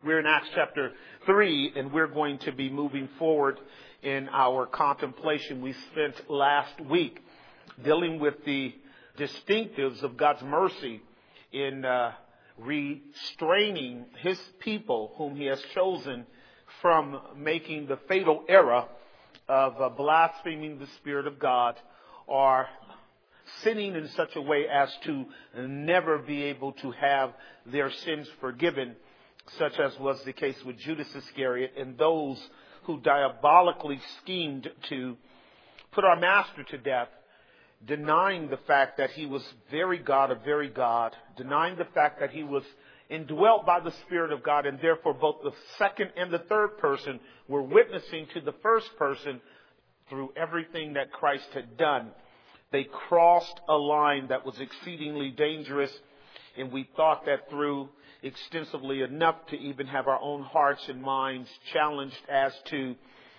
We're in Acts chapter 3, and we're going to be moving forward in our contemplation. We spent last week dealing with the distinctives of God's mercy in restraining his people whom he has chosen from making the fatal error of blaspheming the Spirit of God or sinning in such a way as to never be able to have their sins forgiven, such as was the case with Judas Iscariot and those who diabolically schemed to put our master to death, denying the fact that he was very God of very God, denying the fact that he was indwelt by the Spirit of God, and therefore both the second and the third person were witnessing to the first person through everything that Christ had done. They crossed a line that was exceedingly dangerous, and we thought that through extensively enough to even have our own hearts and minds challenged as to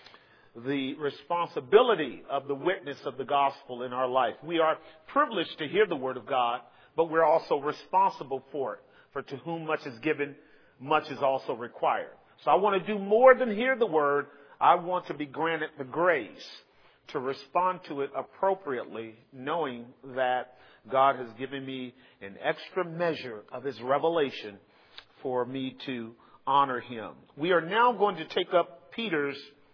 the responsibility of the witness of the gospel in our life. We are privileged to hear the word of God, but we're also responsible for it. For to whom much is given, much is also required. So I want to do more than hear the word. I want to be granted the grace to respond to it appropriately, knowing that God has given me an extra measure of his revelation for me to honor him. We are now going to take up Peter's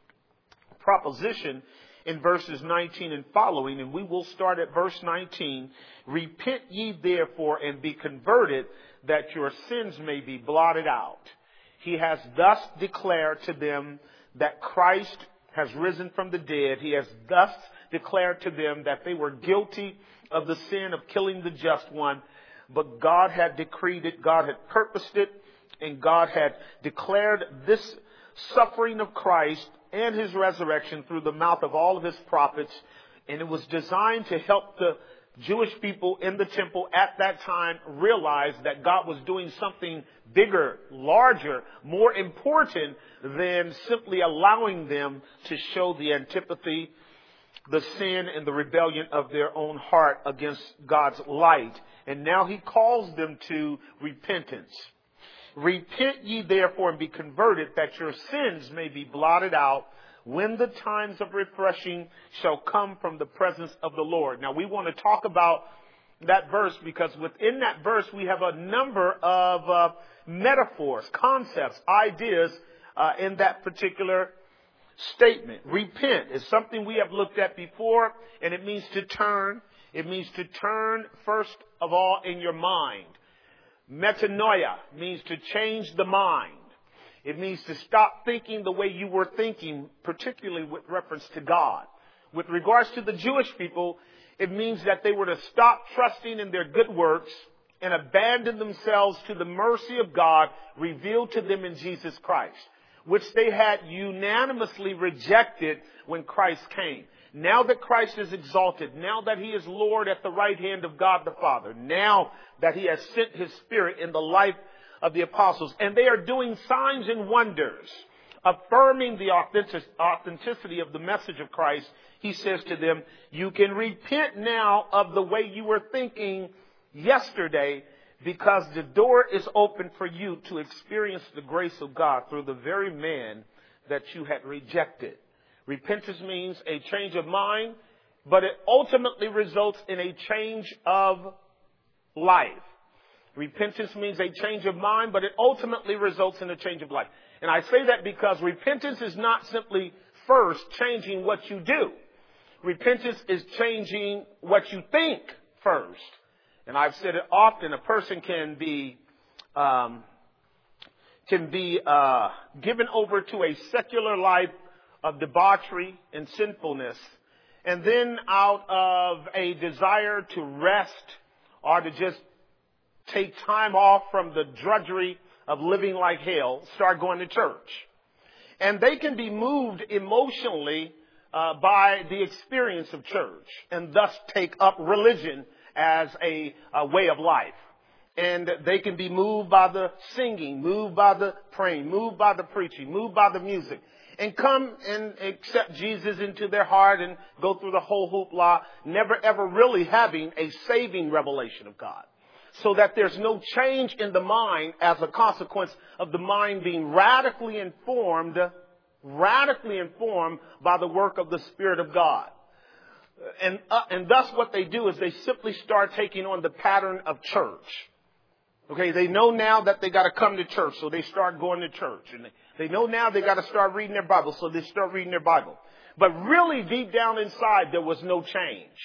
proposition in verses 19 and following, and we will start at verse 19. Repent ye therefore and be converted, that your sins may be blotted out. He has thus declared to them that Christ has risen from the dead. He has thus declared to them that they were guilty of the sin of killing the just one. But God had decreed it, God had purposed it, and God had declared this suffering of Christ and his resurrection through the mouth of all of his prophets. And it was designed to help the Jewish people in the temple at that time realize that God was doing something bigger, larger, more important than simply allowing them to show the antipathy, the sin and the rebellion of their own heart against God's light. And now he calls them to repentance. Repent ye therefore and be converted, that your sins may be blotted out, when the times of refreshing shall come from the presence of the Lord. Now we want to talk about that verse because within that verse we have a number of metaphors, concepts, ideas in that particular statement. Repent is something we have looked at before, and it means to turn. It means to turn first of all in your mind. Metanoia means to change the mind. It means to stop thinking the way you were thinking, particularly with reference to God. With regards to the Jewish people, it means that they were to stop trusting in their good works and abandon themselves to the mercy of God revealed to them in Jesus Christ, which they had unanimously rejected when Christ came. Now that Christ is exalted, now that he is Lord at the right hand of God the Father, now that he has sent his Spirit in the life of the apostles, and they are doing signs and wonders, affirming the authenticity of the message of Christ, he says to them, you can repent now of the way you were thinking yesterday, because the door is open for you to experience the grace of God through the very man that you had rejected. Repentance means a change of mind, but it ultimately results in a change of life. Repentance means a change of mind, but it ultimately results in a change of life. And I say that because repentance is not simply first changing what you do. Repentance is changing what you think first. And I've said it often, a person can be given over to a secular life of debauchery and sinfulness, and then out of a desire to rest or to just take time off from the drudgery of living like hell, start going to church. And they can be moved emotionally by the experience of church, and thus take up religion as a way of life. And they can be moved by the singing, moved by the praying, moved by the preaching, moved by the music, and come and accept Jesus into their heart and go through the whole hoopla, never ever really having a saving revelation of God. so that there's no change in the mind as a consequence of the mind being radically informed by the work of the Spirit of God. And thus what they do is they simply start taking on the pattern of church. Okay, they know now that they got to come to church, so they start going to church. And they know now they got to start reading their Bible, so they start reading their Bible. But really deep down inside, there was no change.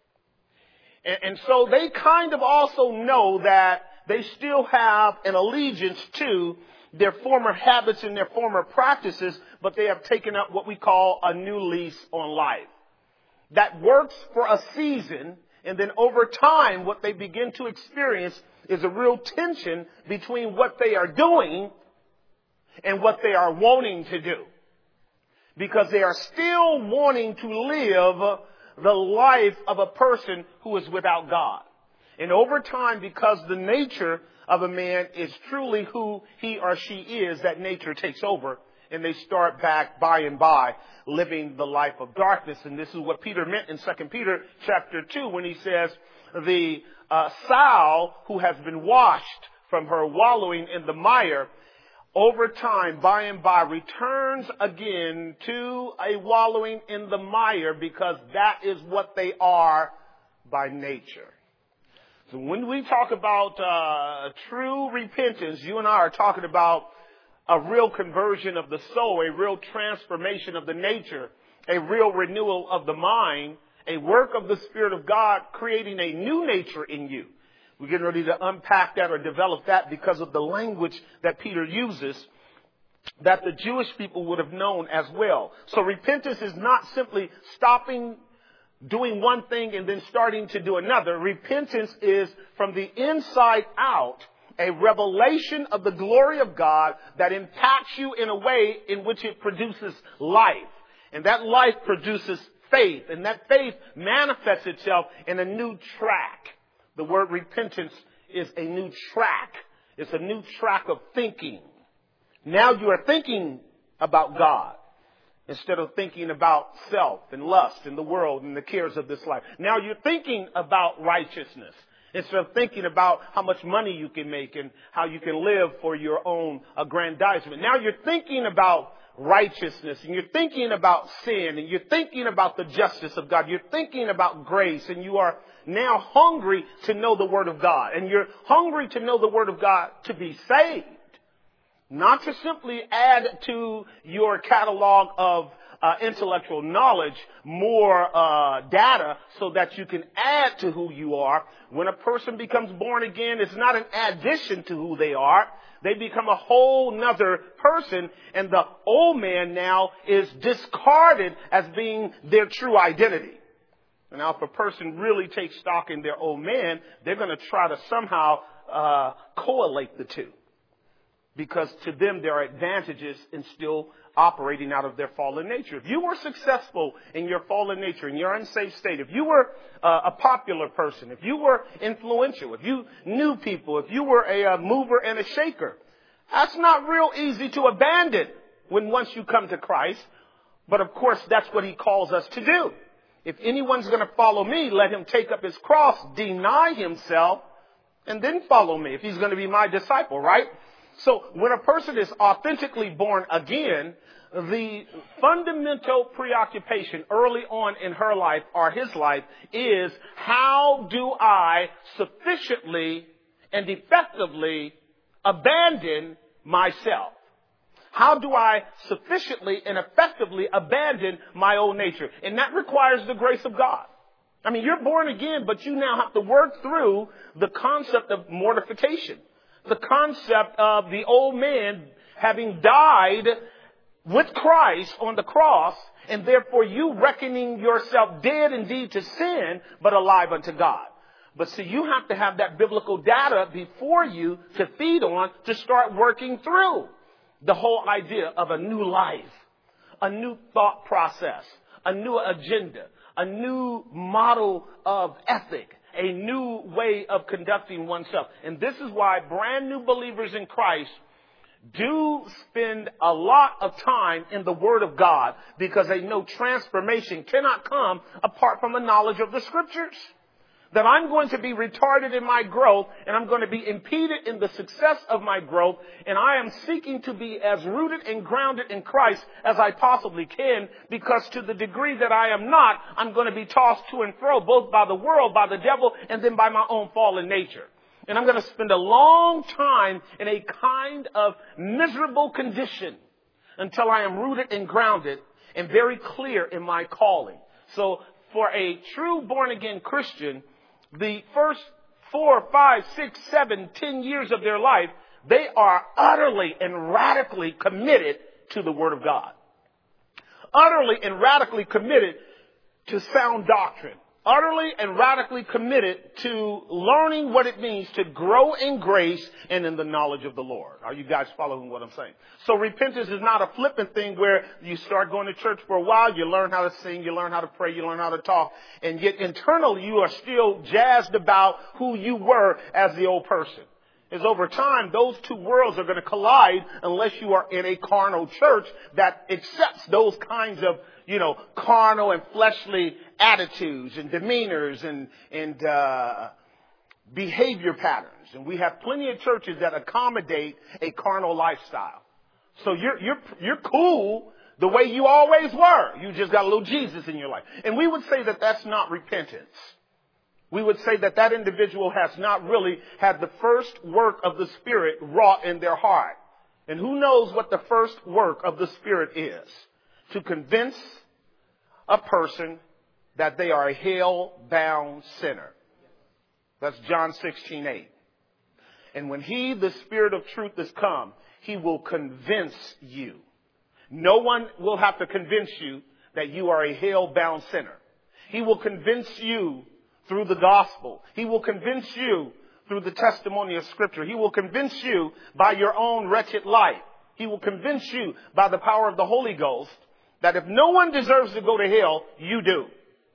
And so they kind of also know that they still have an allegiance to their former habits and their former practices, but they have taken up what we call a new lease on life. That works for a season, and then over time, what they begin to experience is a real tension between what they are doing and what they are wanting to do. Because they are still wanting to live the life of a person who is without God. And over time, because the nature of a man is truly who he or she is, that nature takes over. And they start back by and by living the life of darkness. And this is what Peter meant in 2 Peter chapter 2 when he says, the sow who has been washed from her wallowing in the mire, over time, by and by, returns again to a wallowing in the mire because that is what they are by nature. So when we talk about true repentance, you and I are talking about a real conversion of the soul, a real transformation of the nature, a real renewal of the mind, a work of the Spirit of God creating a new nature in you. We're getting ready to unpack that or develop that because of the language that Peter uses that the Jewish people would have known as well. So repentance is not simply stopping doing one thing and then starting to do another. Repentance is from the inside out a revelation of the glory of God that impacts you in a way in which it produces life. And that life produces faith. And that faith manifests itself in a new track. The word repentance is a new track. It's a new track of thinking. Now you are thinking about God instead of thinking about self and lust and the world and the cares of this life. Now you're thinking about righteousness instead of thinking about how much money you can make and how you can live for your own aggrandizement. Now you're thinking about righteousness, and you're thinking about sin, and you're thinking about the justice of God. You're thinking about grace, and you are now hungry to know the Word of God. And you're hungry to know the Word of God to be saved. Not to simply add to your catalog of intellectual knowledge more data so that you can add to who you are. When a person becomes born again, it's not an addition to who they are. They become a whole nother person, and the old man now is discarded as being their true identity. And now if a person really takes stock in their old man, they're going to try to somehow correlate the two. Because to them, there are advantages in still operating out of their fallen nature. If you were successful in your fallen nature, in your unsafe state, if you were a popular person, if you were influential, if you knew people, if you were a mover and a shaker, that's not real easy to abandon when once you come to Christ. But of course, that's what he calls us to do. If anyone's going to follow me, let him take up his cross, deny himself, and then follow me if he's going to be my disciple, right? So when a person is authentically born again, the fundamental preoccupation early on in her life or his life is, how do I sufficiently and effectively abandon myself? How do I sufficiently and effectively abandon my old nature? And that requires the grace of God. I mean, you're born again, but you now have to work through the concept of mortification. The concept of the old man having died with Christ on the cross, and therefore you reckoning yourself dead indeed to sin, but alive unto God. But see, you have to have that biblical data before you to feed on to start working through the whole idea of a new life, a new thought process, a new agenda, a new model of ethic, a new way of conducting oneself. And this is why brand new believers in Christ do spend a lot of time in the Word of God, because they know transformation cannot come apart from a knowledge of the Scriptures. that I'm going to be retarded in my growth and I'm going to be impeded in the success of my growth, and I am seeking to be as rooted and grounded in Christ as I possibly can, because to the degree that I am not, I'm going to be tossed to and fro both by the world, by the devil, and then by my own fallen nature. And I'm going to spend a long time in a kind of miserable condition until I am rooted and grounded and very clear in my calling. So for a true born-again Christian, the first 4, 5, 6, 7, 10 years of their life, they are utterly and radically committed to the Word of God. Utterly and radically committed to sound doctrine. Utterly and radically committed to learning what it means to grow in grace and in the knowledge of the Lord. Are you guys following what I'm saying? So repentance is not a flippant thing where you start going to church for a while, you learn how to sing, you learn how to pray, you learn how to talk, and yet internally you are still jazzed about who you were as the old person. Is over time, those two worlds are going to collide unless you are in a carnal church that accepts those kinds of, carnal and fleshly attitudes and demeanors and behavior patterns. And we have plenty of churches that accommodate a carnal lifestyle. So you're cool the way you always were. You just got a little Jesus in your life. And we would say that that's not repentance. We would say that that individual has not really had the first work of the Spirit wrought in their heart. And who knows what the first work of the Spirit is? To convince a person that they are a hell-bound sinner. That's John 16:8. And when He, the Spirit of truth, has come, He will convince you. No one will have to convince you that you are a hell-bound sinner. He will convince you through the gospel. He will convince you through the testimony of Scripture. He will convince you by your own wretched life. He will convince you by the power of the Holy Ghost that if no one deserves to go to hell, you do.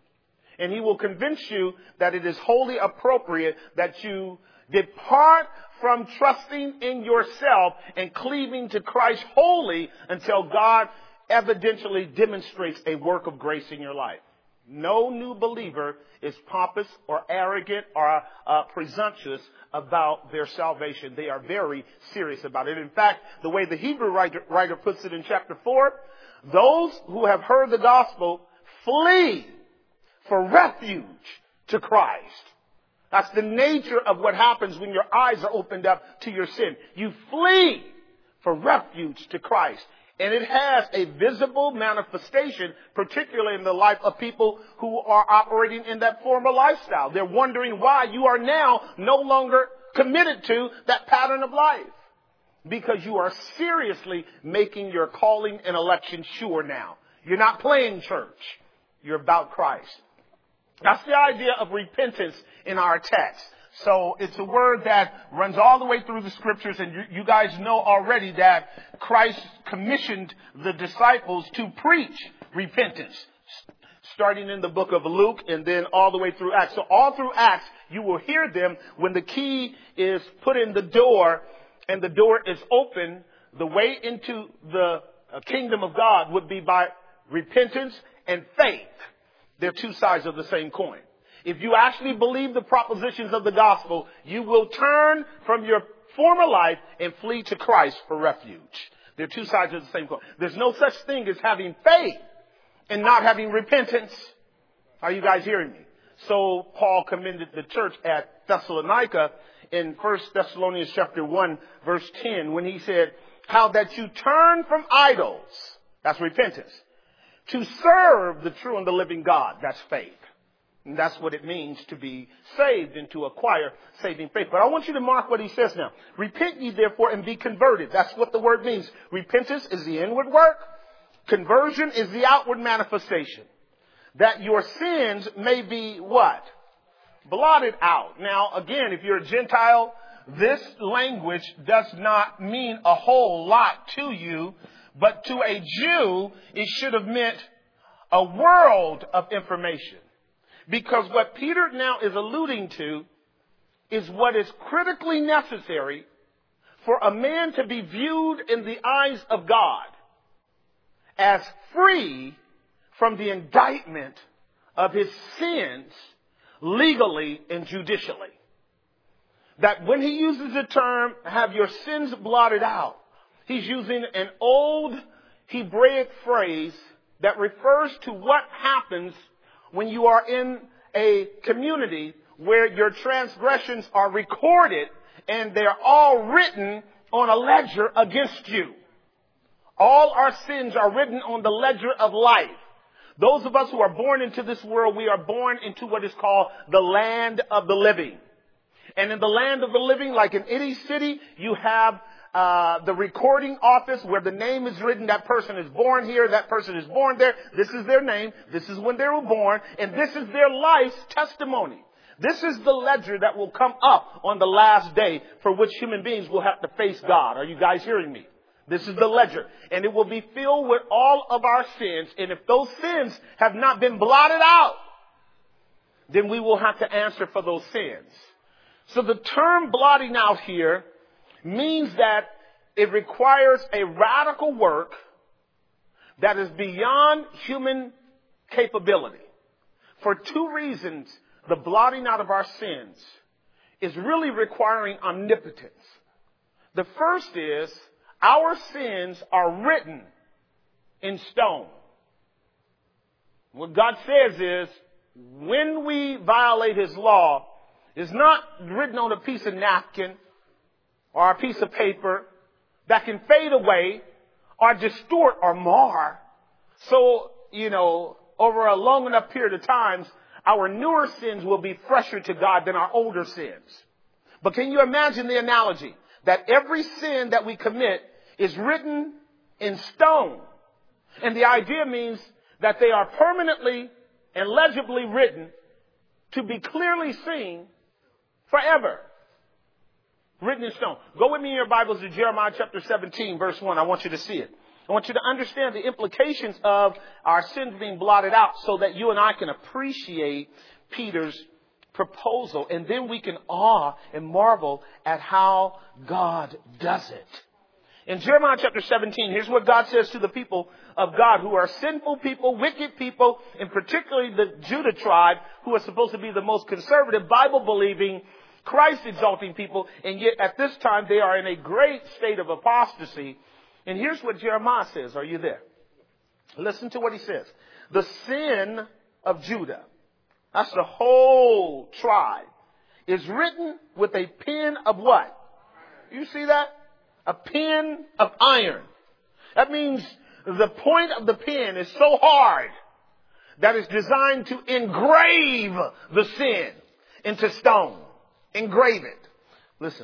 And He will convince you that it is wholly appropriate that you depart from trusting in yourself and cleaving to Christ wholly until God evidentially demonstrates a work of grace in your life. No new believer is pompous or arrogant or presumptuous about their salvation. They are very serious about it. In fact, the way the Hebrew writer puts it in chapter 4, those who have heard the gospel flee for refuge to Christ. That's the nature of what happens when your eyes are opened up to your sin. You flee for refuge to Christ. And it has a visible manifestation, particularly in the life of people who are operating in that former lifestyle. They're wondering why you are now no longer committed to that pattern of life. Because you are seriously making your calling and election sure now. You're not playing church. You're about Christ. That's the idea of repentance in our text. So it's a word that runs all the way through the Scriptures, and you guys know already that Christ commissioned the disciples to preach repentance, starting in the book of Luke and then all the way through Acts. So all through Acts, you will hear them when the key is put in the door and the door is open. The way into the kingdom of God would be by repentance and faith. They're two sides of the same coin. If you actually believe the propositions of the gospel, you will turn from your former life and flee to Christ for refuge. They're two sides of the same coin. There's no such thing as having faith and not having repentance. Are you guys hearing me? So Paul commended the church at Thessalonica in 1 Thessalonians chapter 1, verse 10, when he said, how that you turn from idols, that's repentance, to serve the true and the living God, that's faith. And that's what it means to be saved and to acquire saving faith. But I want you to mark what he says now. Repent ye therefore and be converted. That's what the word means. Repentance is the inward work. Conversion is the outward manifestation. That your sins may be what? Blotted out. Now, again, if you're a Gentile, this language does not mean a whole lot to you. But to a Jew, it should have meant a world of information. Because what Peter now is alluding to is what is critically necessary for a man to be viewed in the eyes of God as free from the indictment of his sins legally and judicially. That when he uses the term, have your sins blotted out, he's using an old Hebraic phrase that refers to what happens when you are in a community where your transgressions are recorded and they're all written on a ledger against you. All our sins are written on the ledger of life. Those of us who are born into this world, we are born into what is called the land of the living. And in the land of the living, like in any city, you have the recording office where the name is written. That person is born here. That person is born there. This is their name. This is when they were born. And this is their life's testimony. This is the ledger that will come up on the last day for which human beings will have to face God. Are you guys hearing me? This is the ledger. And it will be filled with all of our sins. And if those sins have not been blotted out, then we will have to answer for those sins. So the term blotting out here means that it requires a radical work that is beyond human capability. For two reasons, the blotting out of our sins is really requiring omnipotence. The first is our sins are written in stone. What God says is when we violate his law, it's not written on a piece of napkin or a piece of paper that can fade away or distort or mar. So, over a long enough period of times, our newer sins will be fresher to God than our older sins. But can you imagine the analogy that every sin that we commit is written in stone? And the idea means that they are permanently and legibly written to be clearly seen forever. Written in stone. Go with me in your Bibles to Jeremiah chapter 17, verse 1. I want you to see it. I want you to understand the implications of our sins being blotted out so that you and I can appreciate Peter's proposal. And then we can awe and marvel at how God does it. In Jeremiah chapter 17, here's what God says to the people of God who are sinful people, wicked people, and particularly the Judah tribe, who are supposed to be the most conservative, Bible-believing, Christ-exalting people, and yet at this time they are in a great state of apostasy. And here's what Jeremiah says. Are you there? Listen to what he says. The sin of Judah, that's the whole tribe, is written with a pen of what? You see that? A pen of iron. That means the point of the pen is so hard that it's designed to engrave the sin into stone. Engrave it. Listen.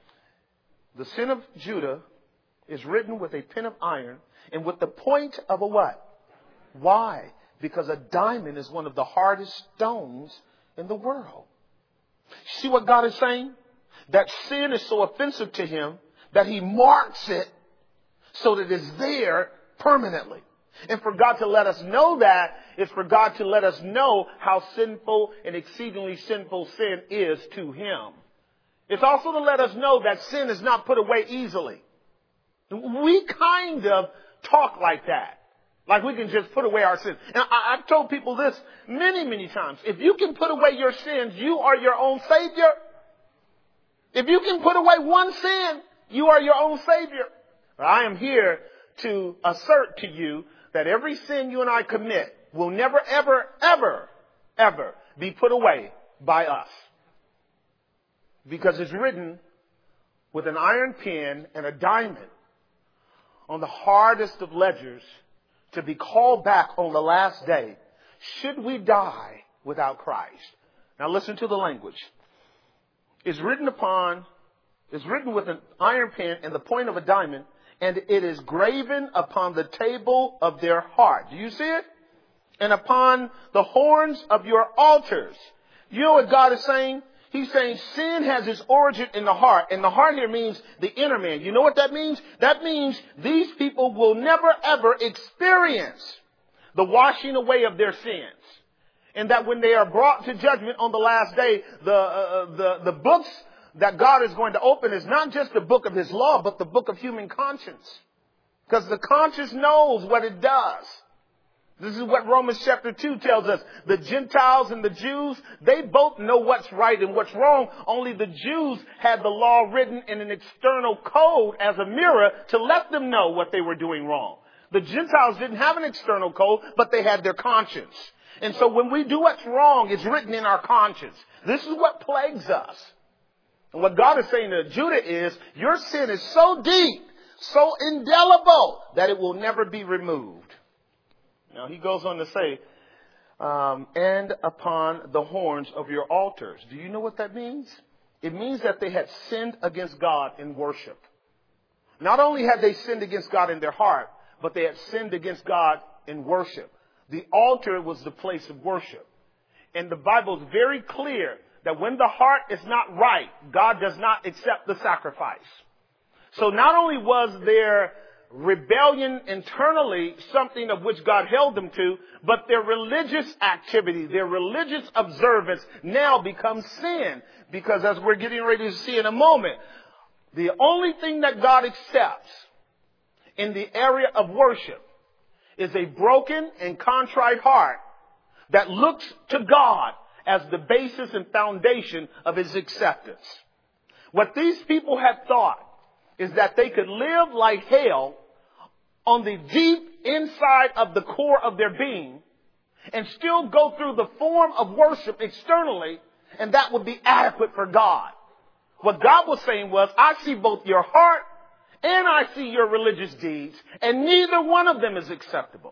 The sin of Judah is written with a pen of iron and with the point of a what? Why? Because a diamond is one of the hardest stones in the world. See what God is saying? That sin is so offensive to him that he marks it so that it's there permanently. And for God to let us know that is for God to let us know how sinful and exceedingly sinful sin is to him. It's also to let us know that sin is not put away easily. We kind of talk like that. Like we can just put away our sins. And I've told people this many, many times. If you can put away your sins, you are your own Savior. If you can put away one sin, you are your own Savior. I am here to assert to you that every sin you and I commit will never, ever, ever, ever be put away by us. Because it's written with an iron pen and a diamond on the hardest of ledgers to be called back on the last day, should we die without Christ. Now listen to the language. It's written with an iron pen and the point of a diamond, and it is graven upon the table of their heart. Do you see it? And upon the horns of your altars. You know what God is saying? He's saying sin has its origin in the heart. And the heart here means the inner man. You know what that means? That means these people will never ever experience the washing away of their sins. And that when they are brought to judgment on the last day, the books that God is going to open is not just the book of his law, but the book of human conscience. Because the conscience knows what it does. This is what Romans chapter 2 tells us. The Gentiles and the Jews, they both know what's right and what's wrong. Only the Jews had the law written in an external code as a mirror to let them know what they were doing wrong. The Gentiles didn't have an external code, but they had their conscience. And so when we do what's wrong, it's written in our conscience. This is what plagues us. And what God is saying to Judah is, your sin is so deep, so indelible, that it will never be removed. Now, he goes on to say, and upon the horns of your altars. Do you know what that means? It means that they had sinned against God in worship. Not only had they sinned against God in their heart, but they had sinned against God in worship. The altar was the place of worship. And the Bible is very clear that when the heart is not right, God does not accept the sacrifice. So not only was there rebellion internally, something of which God held them to, but their religious activity, their religious observance now becomes sin. Because as we're getting ready to see in a moment, the only thing that God accepts in the area of worship is a broken and contrite heart that looks to God as the basis and foundation of his acceptance. What these people had thought is that they could live like hell on the deep inside of the core of their being and still go through the form of worship externally, and that would be adequate for God. What God was saying was, I see both your heart and I see your religious deeds, and neither one of them is acceptable.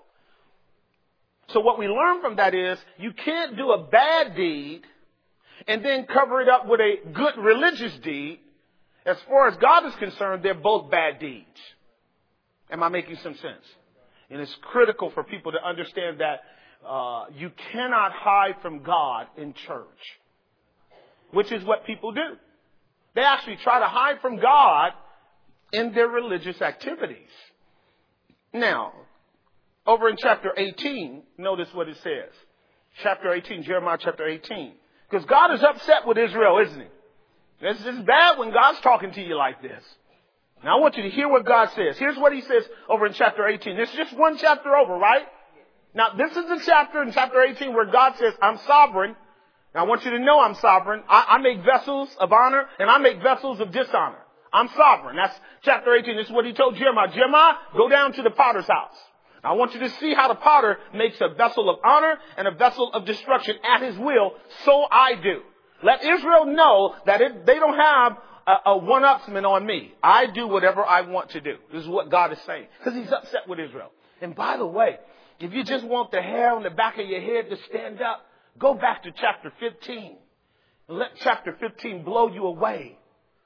So what we learn from that is, you can't do a bad deed and then cover it up with a good religious deed. As far as God is concerned, they're both bad deeds. Am I making some sense? And it's critical for people to understand that you cannot hide from God in church, which is what people do. They actually try to hide from God in their religious activities. Now, over in chapter 18, notice what it says. Chapter 18, Jeremiah chapter 18. Because God is upset with Israel, isn't he? This is bad when God's talking to you like this. Now I want you to hear what God says. Here's what he says over in chapter 18. This is just one chapter over, right? Now this is the chapter in chapter 18 where God says, I'm sovereign. Now I want you to know I'm sovereign. I make vessels of honor and I make vessels of dishonor. I'm sovereign. That's chapter 18. This is what he told Jeremiah. Jeremiah, go down to the potter's house. Now, I want you to see how the potter makes a vessel of honor and a vessel of destruction at his will. So I do. Let Israel know that they don't have a one-upsman on me. I do whatever I want to do. This is what God is saying. Because he's upset with Israel. And by the way, if you just want the hair on the back of your head to stand up, go back to chapter 15. And let chapter 15 blow you away.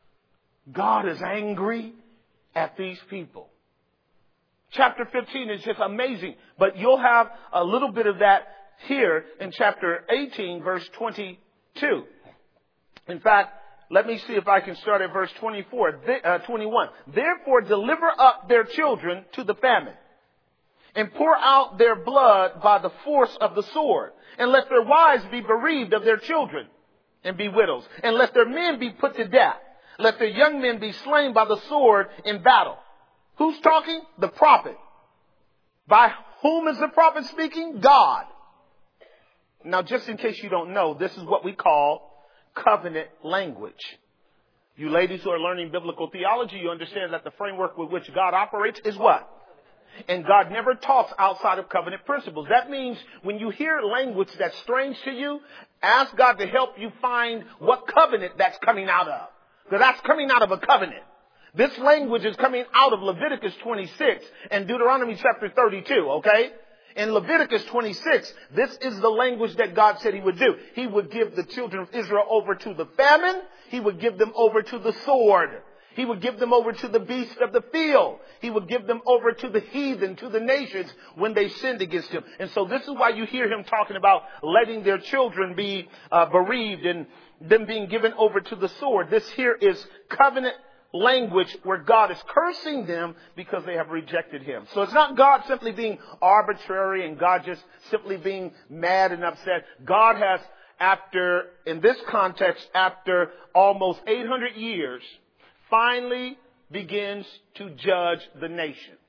God is angry at these people. Chapter 15 is just amazing. But you'll have a little bit of that here in chapter 18, verse 22. In fact, let me see if I can start at verse 21. Therefore, deliver up their children to the famine, and pour out their blood by the force of the sword, and let their wives be bereaved of their children, and be widows, and let their men be put to death. Let their young men be slain by the sword in battle. Who's talking? The prophet. By whom is the prophet speaking? God. Now, just in case you don't know, this is what we call covenant language. You ladies who are learning biblical theology, you understand that the framework with which God operates is what? And God never talks outside of covenant principles. That means when you hear language that's strange to you, ask God to help you find what covenant that's coming out of. Because that's coming out of a covenant. This language is coming out of Leviticus 26 and Deuteronomy chapter 32, okay? In Leviticus 26, this is the language that God said he would do. He would give the children of Israel over to the famine. He would give them over to the sword. He would give them over to the beasts of the field. He would give them over to the heathen, to the nations when they sinned against him. And so this is why you hear him talking about letting their children be bereaved and them being given over to the sword. This here is covenant language where God is cursing them because they have rejected him. So it's not God simply being arbitrary and God just simply being mad and upset. God has, in this context, after almost 800 years, finally begins to judge the nation.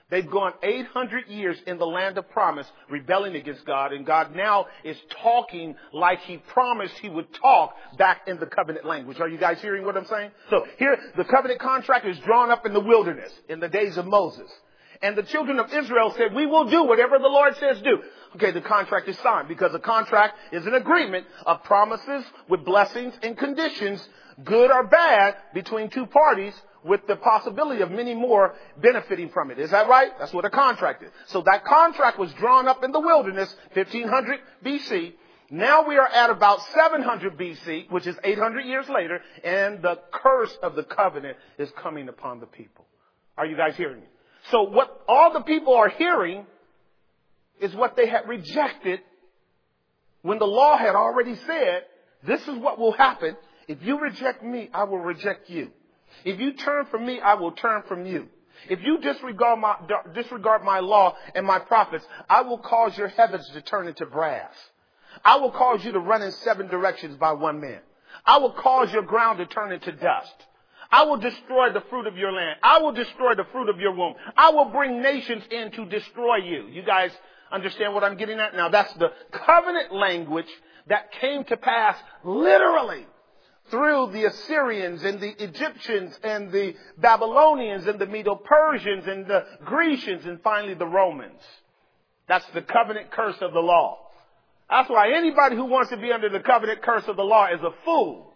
They've gone 800 years in the land of promise, rebelling against God, and God now is talking like he promised he would talk back in the covenant language. Are you guys hearing what I'm saying? So here, the covenant contract is drawn up in the wilderness in the days of Moses. And the children of Israel said, we will do whatever the Lord says do. Okay, the contract is signed because a contract is an agreement of promises with blessings and conditions, good or bad, between two parties, with the possibility of many more benefiting from it. Is that right? That's what a contract is. So that contract was drawn up in the wilderness, 1500 BC. Now we are at about 700 BC, which is 800 years later, and the curse of the covenant is coming upon the people. Are you guys hearing me? So what all the people are hearing is what they had rejected when the law had already said, this is what will happen. If you reject me, I will reject you. If you turn from me, I will turn from you. If you disregard my law and my prophets, I will cause your heavens to turn into brass. I will cause you to run in 7 directions by one man. I will cause your ground to turn into dust. I will destroy the fruit of your land. I will destroy the fruit of your womb. I will bring nations in to destroy you. You guys understand what I'm getting at? Now that's the covenant language that came to pass literally through the Assyrians and the Egyptians and the Babylonians and the Medo-Persians and the Grecians and finally the Romans. That's the covenant curse of the law. That's why anybody who wants to be under the covenant curse of the law is a fool.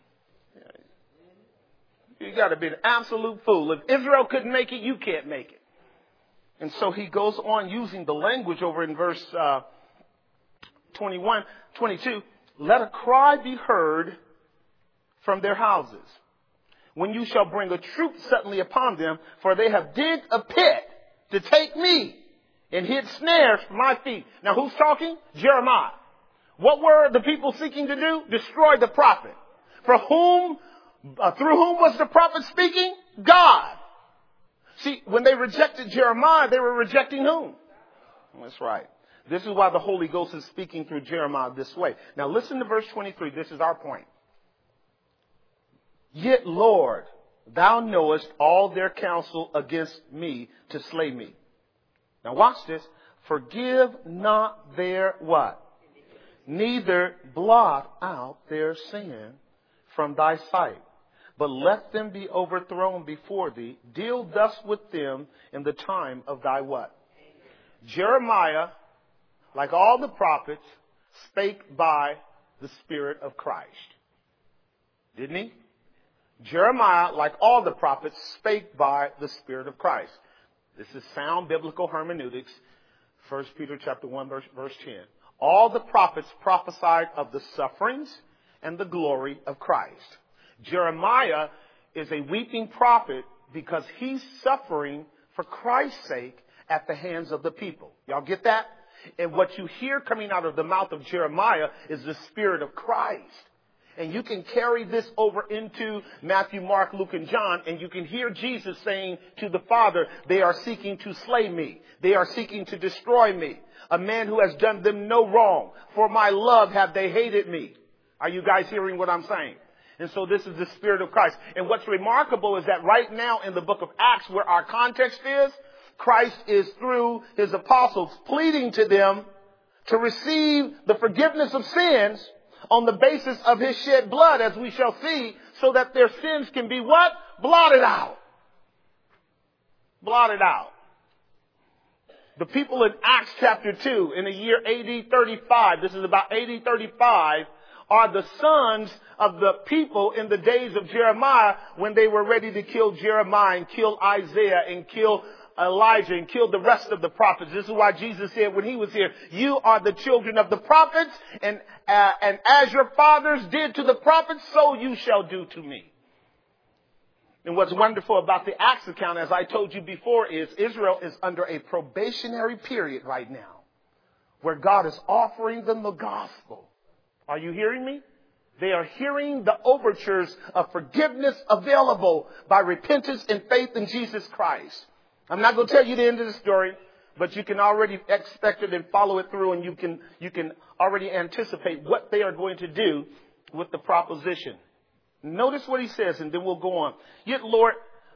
You got to be an absolute fool. If Israel couldn't make it, you can't make it. And so he goes on using the language over in verse 22. Let a cry be heard from their houses, when you shall bring a troop suddenly upon them, for they have digged a pit to take me and hid snares for my feet. Now who's talking? Jeremiah. What were the people seeking to do? Destroy the prophet. For whom, through whom was the prophet speaking? God. See, when they rejected Jeremiah, they were rejecting whom? That's right. This is why the Holy Ghost is speaking through Jeremiah this way. Now listen to verse 23. This is our point. Yet, Lord, thou knowest all their counsel against me to slay me. Now watch this. Forgive not their what? Neither blot out their sin from thy sight, but let them be overthrown before thee. Deal thus with them in the time of thy what? Jeremiah, like all the prophets, spake by the Spirit of Christ. Didn't he? Jeremiah, like all the prophets, spake by the Spirit of Christ. This is sound biblical hermeneutics. 1 Peter chapter 1, verse 10. All the prophets prophesied of the sufferings and the glory of Christ. Jeremiah is a weeping prophet because he's suffering for Christ's sake at the hands of the people. Y'all get that? And what you hear coming out of the mouth of Jeremiah is the Spirit of Christ. And you can carry this over into Matthew, Mark, Luke, and John, and you can hear Jesus saying to the Father, they are seeking to slay me. They are seeking to destroy me. A man who has done them no wrong. For my love have they hated me. Are you guys hearing what I'm saying? And so this is the Spirit of Christ. And what's remarkable is that right now in the book of Acts, where our context is, Christ is through his apostles pleading to them to receive the forgiveness of sins on the basis of his shed blood, as we shall see, so that their sins can be what? Blotted out. Blotted out. The people in Acts chapter 2 in the year AD 35, this is about AD 35, are the sons of the people in the days of Jeremiah when they were ready to kill Jeremiah and kill Isaiah and kill Elijah and killed the rest of the prophets. This is why Jesus said when he was here, you are the children of the prophets, and as your fathers did to the prophets, so you shall do to me. And what's wonderful about the Acts account, as I told you before, is Israel is under a probationary period right now where God is offering them the gospel. Are you hearing me? They are hearing the overtures of forgiveness available by repentance and faith in Jesus Christ. I'm not going to tell you the end of the story, but you can already expect it and follow it through, and you can already anticipate what they are going to do with the proposition. Notice what he says, and then we'll go on. Yet, Lord,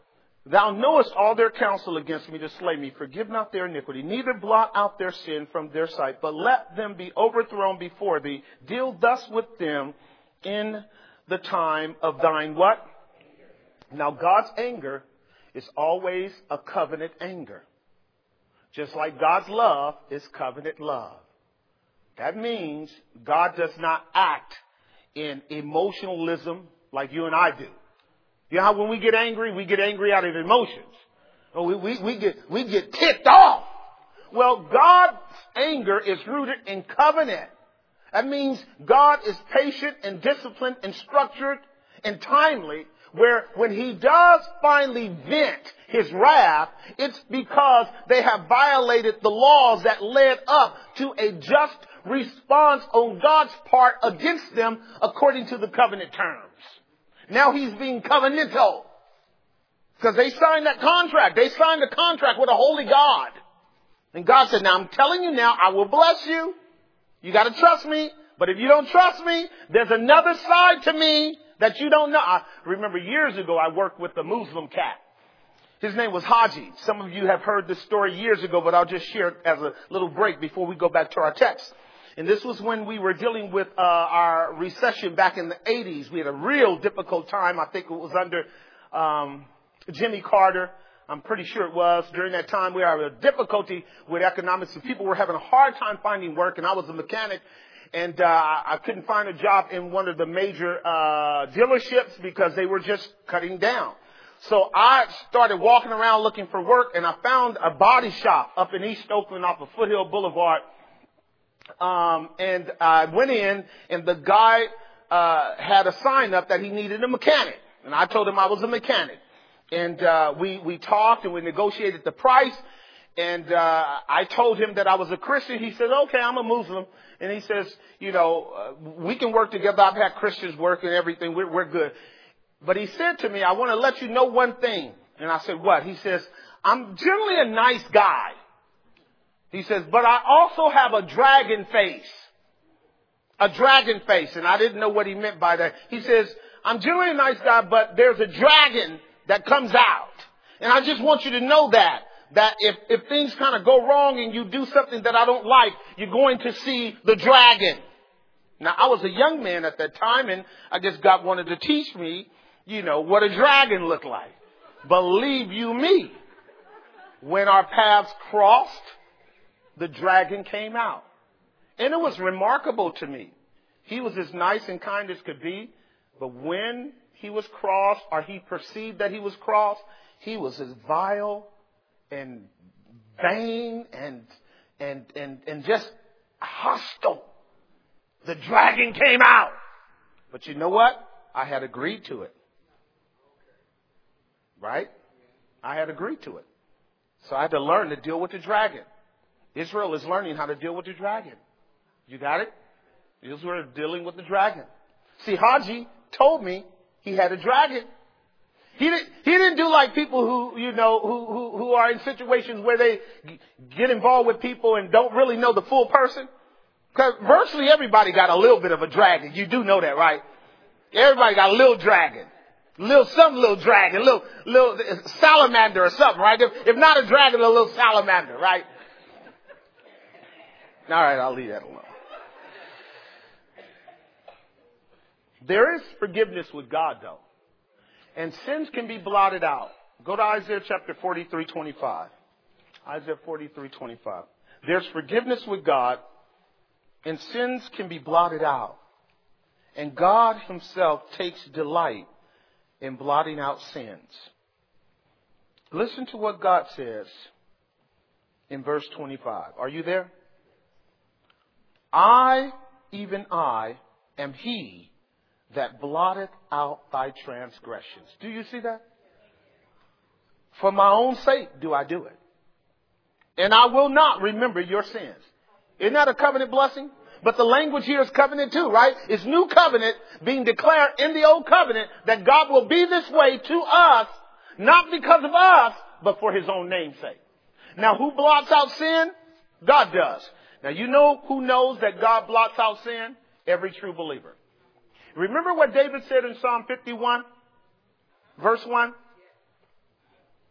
Thou knowest all their counsel against me to slay me. Forgive not their iniquity, neither blot out their sin from their sight, but let them be overthrown before thee. Deal thus with them in the time of thine what? Now, God's anger is always a covenant anger. Just like God's love is covenant love. That means God does not act in emotionalism like you and I do. You know how when we get angry out of emotions. We get ticked off. Well, God's anger is rooted in covenant. That means God is patient and disciplined and structured and timely, where when he does finally vent his wrath, it's because they have violated the laws that led up to a just response on God's part against them according to the covenant terms. Now he's being covenantal. Because they signed that contract. They signed a contract with a holy God. And God said, now I'm telling you now, I will bless you. You got to trust me. But if you don't trust me, there's another side to me that you don't know. I remember years ago, I worked with a Muslim cat. His name was Haji. Some of you have heard this story years ago, but I'll just share it as a little break before we go back to our text. And this was when we were dealing with our recession back in the 80s. We had a real difficult time. I think it was under Jimmy Carter. I'm pretty sure it was. During that time, we had a difficulty with economics. And people were having a hard time finding work. And I was a mechanic. And I couldn't find a job in one of the major dealerships because they were just cutting down. So I started walking around looking for work. And I found a body shop up in East Oakland off of Foothill Boulevard. And I went in, and the guy had a sign up that he needed a mechanic. And I told him I was a mechanic. And we talked, and we negotiated the price. And I told him that I was a Christian. He said, okay, I'm a Muslim. And he says, we can work together. I've had Christians work and everything. We're good. But he said to me, I want to let you know one thing. And I said, what? He says, I'm generally a nice guy. He says, but I also have a dragon face. A dragon face. And I didn't know what he meant by that. He says, I'm generally a nice guy, but there's a dragon that comes out. And I just want you to know that if things kind of go wrong and you do something that I don't like, you're going to see the dragon. Now, I was a young man at that time, and I guess God wanted to teach me, what a dragon looked like. Believe you me, when our paths crossed, the dragon came out. And it was remarkable to me. He was as nice and kind as could be. But when he was crossed, or he perceived that he was crossed, he was as vile and vain and just hostile. The dragon came out. But you know what? I had agreed to it. Right? I had agreed to it. So I had to learn to deal with the dragon. Israel is learning how to deal with the dragon. You got it? Israel is dealing with the dragon. See, Haji told me he had a dragon. He didn't do like people who are in situations where they get involved with people and don't really know the full person. Because virtually everybody got a little bit of a dragon. You do know that, right? Everybody got a little dragon. Some little dragon, little salamander or something, right? If not a dragon, a little salamander, right? All right, I'll leave that alone. There is forgiveness with God, though. And sins can be blotted out. Go to Isaiah chapter 43:25. Isaiah 43:25. There's forgiveness with God, and sins can be blotted out. And God himself takes delight in blotting out sins. Listen to what God says in verse 25. Are you there? I, even I, am he that blotteth out thy transgressions. Do you see that? For my own sake do I do it. And I will not remember your sins. Isn't that a covenant blessing? But the language here is covenant too, right? It's new covenant being declared in the old covenant that God will be this way to us, not because of us, but for his own name's sake. Now, who blots out sin? God does. Now, you know who knows that God blots out sin? Every true believer. Remember what David said in Psalm 51, verse 1?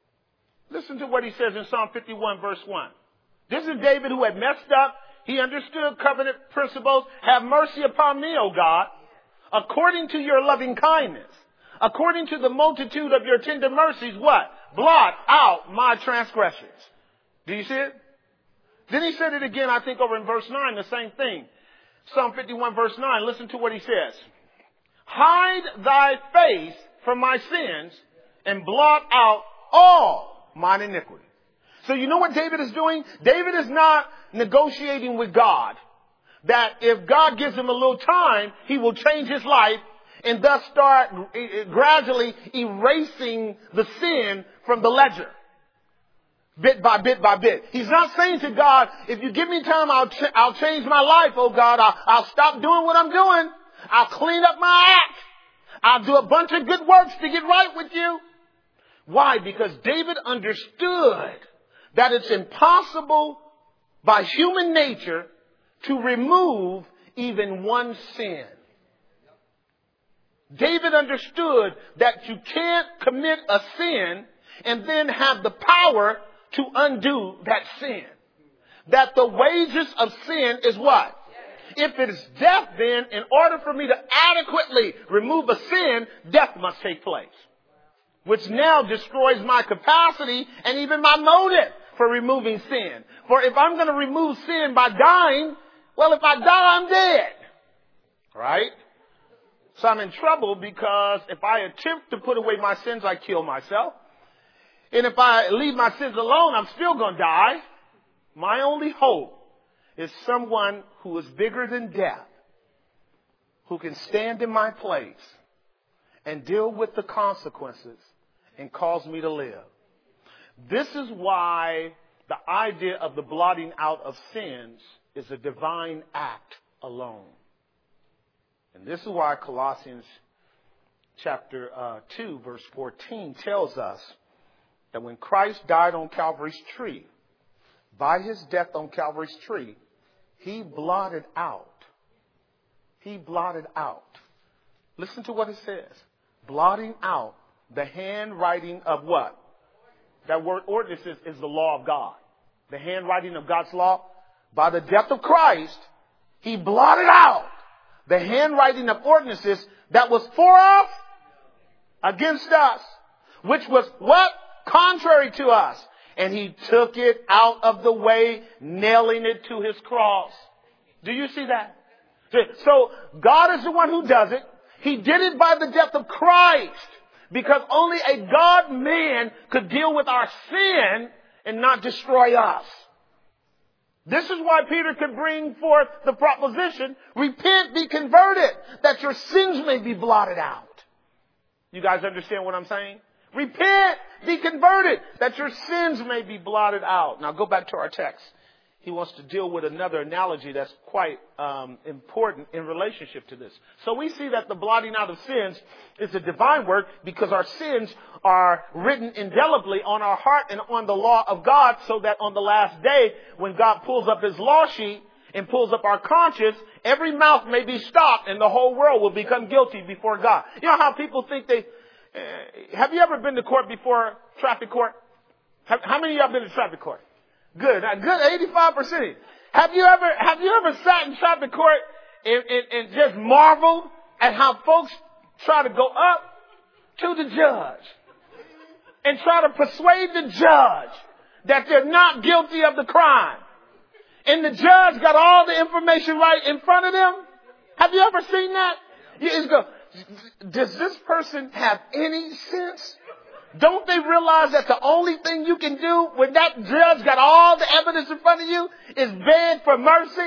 Listen to what he says in Psalm 51, verse 1. This is David who had messed up. He understood covenant principles. Have mercy upon me, O God, according to your loving kindness. According to the multitude of your tender mercies, what? Blot out my transgressions. Do you see it? Then he said it again, I think, over in verse 9, the same thing. Psalm 51, verse 9. Listen to what he says. Hide thy face from my sins and blot out all mine iniquity. So you know what David is doing? David is not negotiating with God that if God gives him a little time, he will change his life and thus start gradually erasing the sin from the ledger. Bit by bit by bit. He's not saying to God, if you give me time, I'll change my life, oh God. I'll stop doing what I'm doing. I'll clean up my act. I'll do a bunch of good works to get right with you. Why? Because David understood that it's impossible by human nature to remove even one sin. David understood that you can't commit a sin and then have the power to undo that sin. That the wages of sin is what? If it is death, then in order for me to adequately remove a sin, death must take place. Which now destroys my capacity and even my motive for removing sin. For if I'm going to remove sin by dying, well, if I die, I'm dead. Right? So I'm in trouble because if I attempt to put away my sins, I kill myself. And if I leave my sins alone, I'm still going to die. My only hope is someone who is bigger than death, who can stand in my place and deal with the consequences and cause me to live. This is why the idea of the blotting out of sins is a divine act alone. And this is why Colossians chapter 2, verse 14 tells us that when Christ died on Calvary's tree, by his death on Calvary's tree, he blotted out. He blotted out. Listen to what it says. Blotting out the handwriting of what? That word ordinances is the law of God. The handwriting of God's law. By the death of Christ, he blotted out the handwriting of ordinances that was for us, against us, which was what? Contrary to us. And he took it out of the way, nailing it to his cross. Do you see that? So God is the one who does it. He did it by the death of Christ, because only a God-man could deal with our sin and not destroy us. This is why Peter could bring forth the proposition, repent, be converted, that your sins may be blotted out. You guys understand what I'm saying? Repent, be converted, that your sins may be blotted out. Now go back to our text. He wants to deal with another analogy that's quite important in relationship to this. So we see that the blotting out of sins is a divine work because our sins are written indelibly on our heart and on the law of God, so that on the last day, when God pulls up his law sheet and pulls up our conscience, every mouth may be stopped and the whole world will become guilty before God. You know how people think have you ever been to court before, traffic court? How many of y'all been to traffic court? Good. 85%. Have you ever sat in traffic court and just marveled at how folks try to go up to the judge and try to persuade the judge that they're not guilty of the crime? And the judge got all the information right in front of them. Have you ever seen that? You just go, does this person have any sense? Don't they realize that the only thing you can do when that judge got all the evidence in front of you is beg for mercy?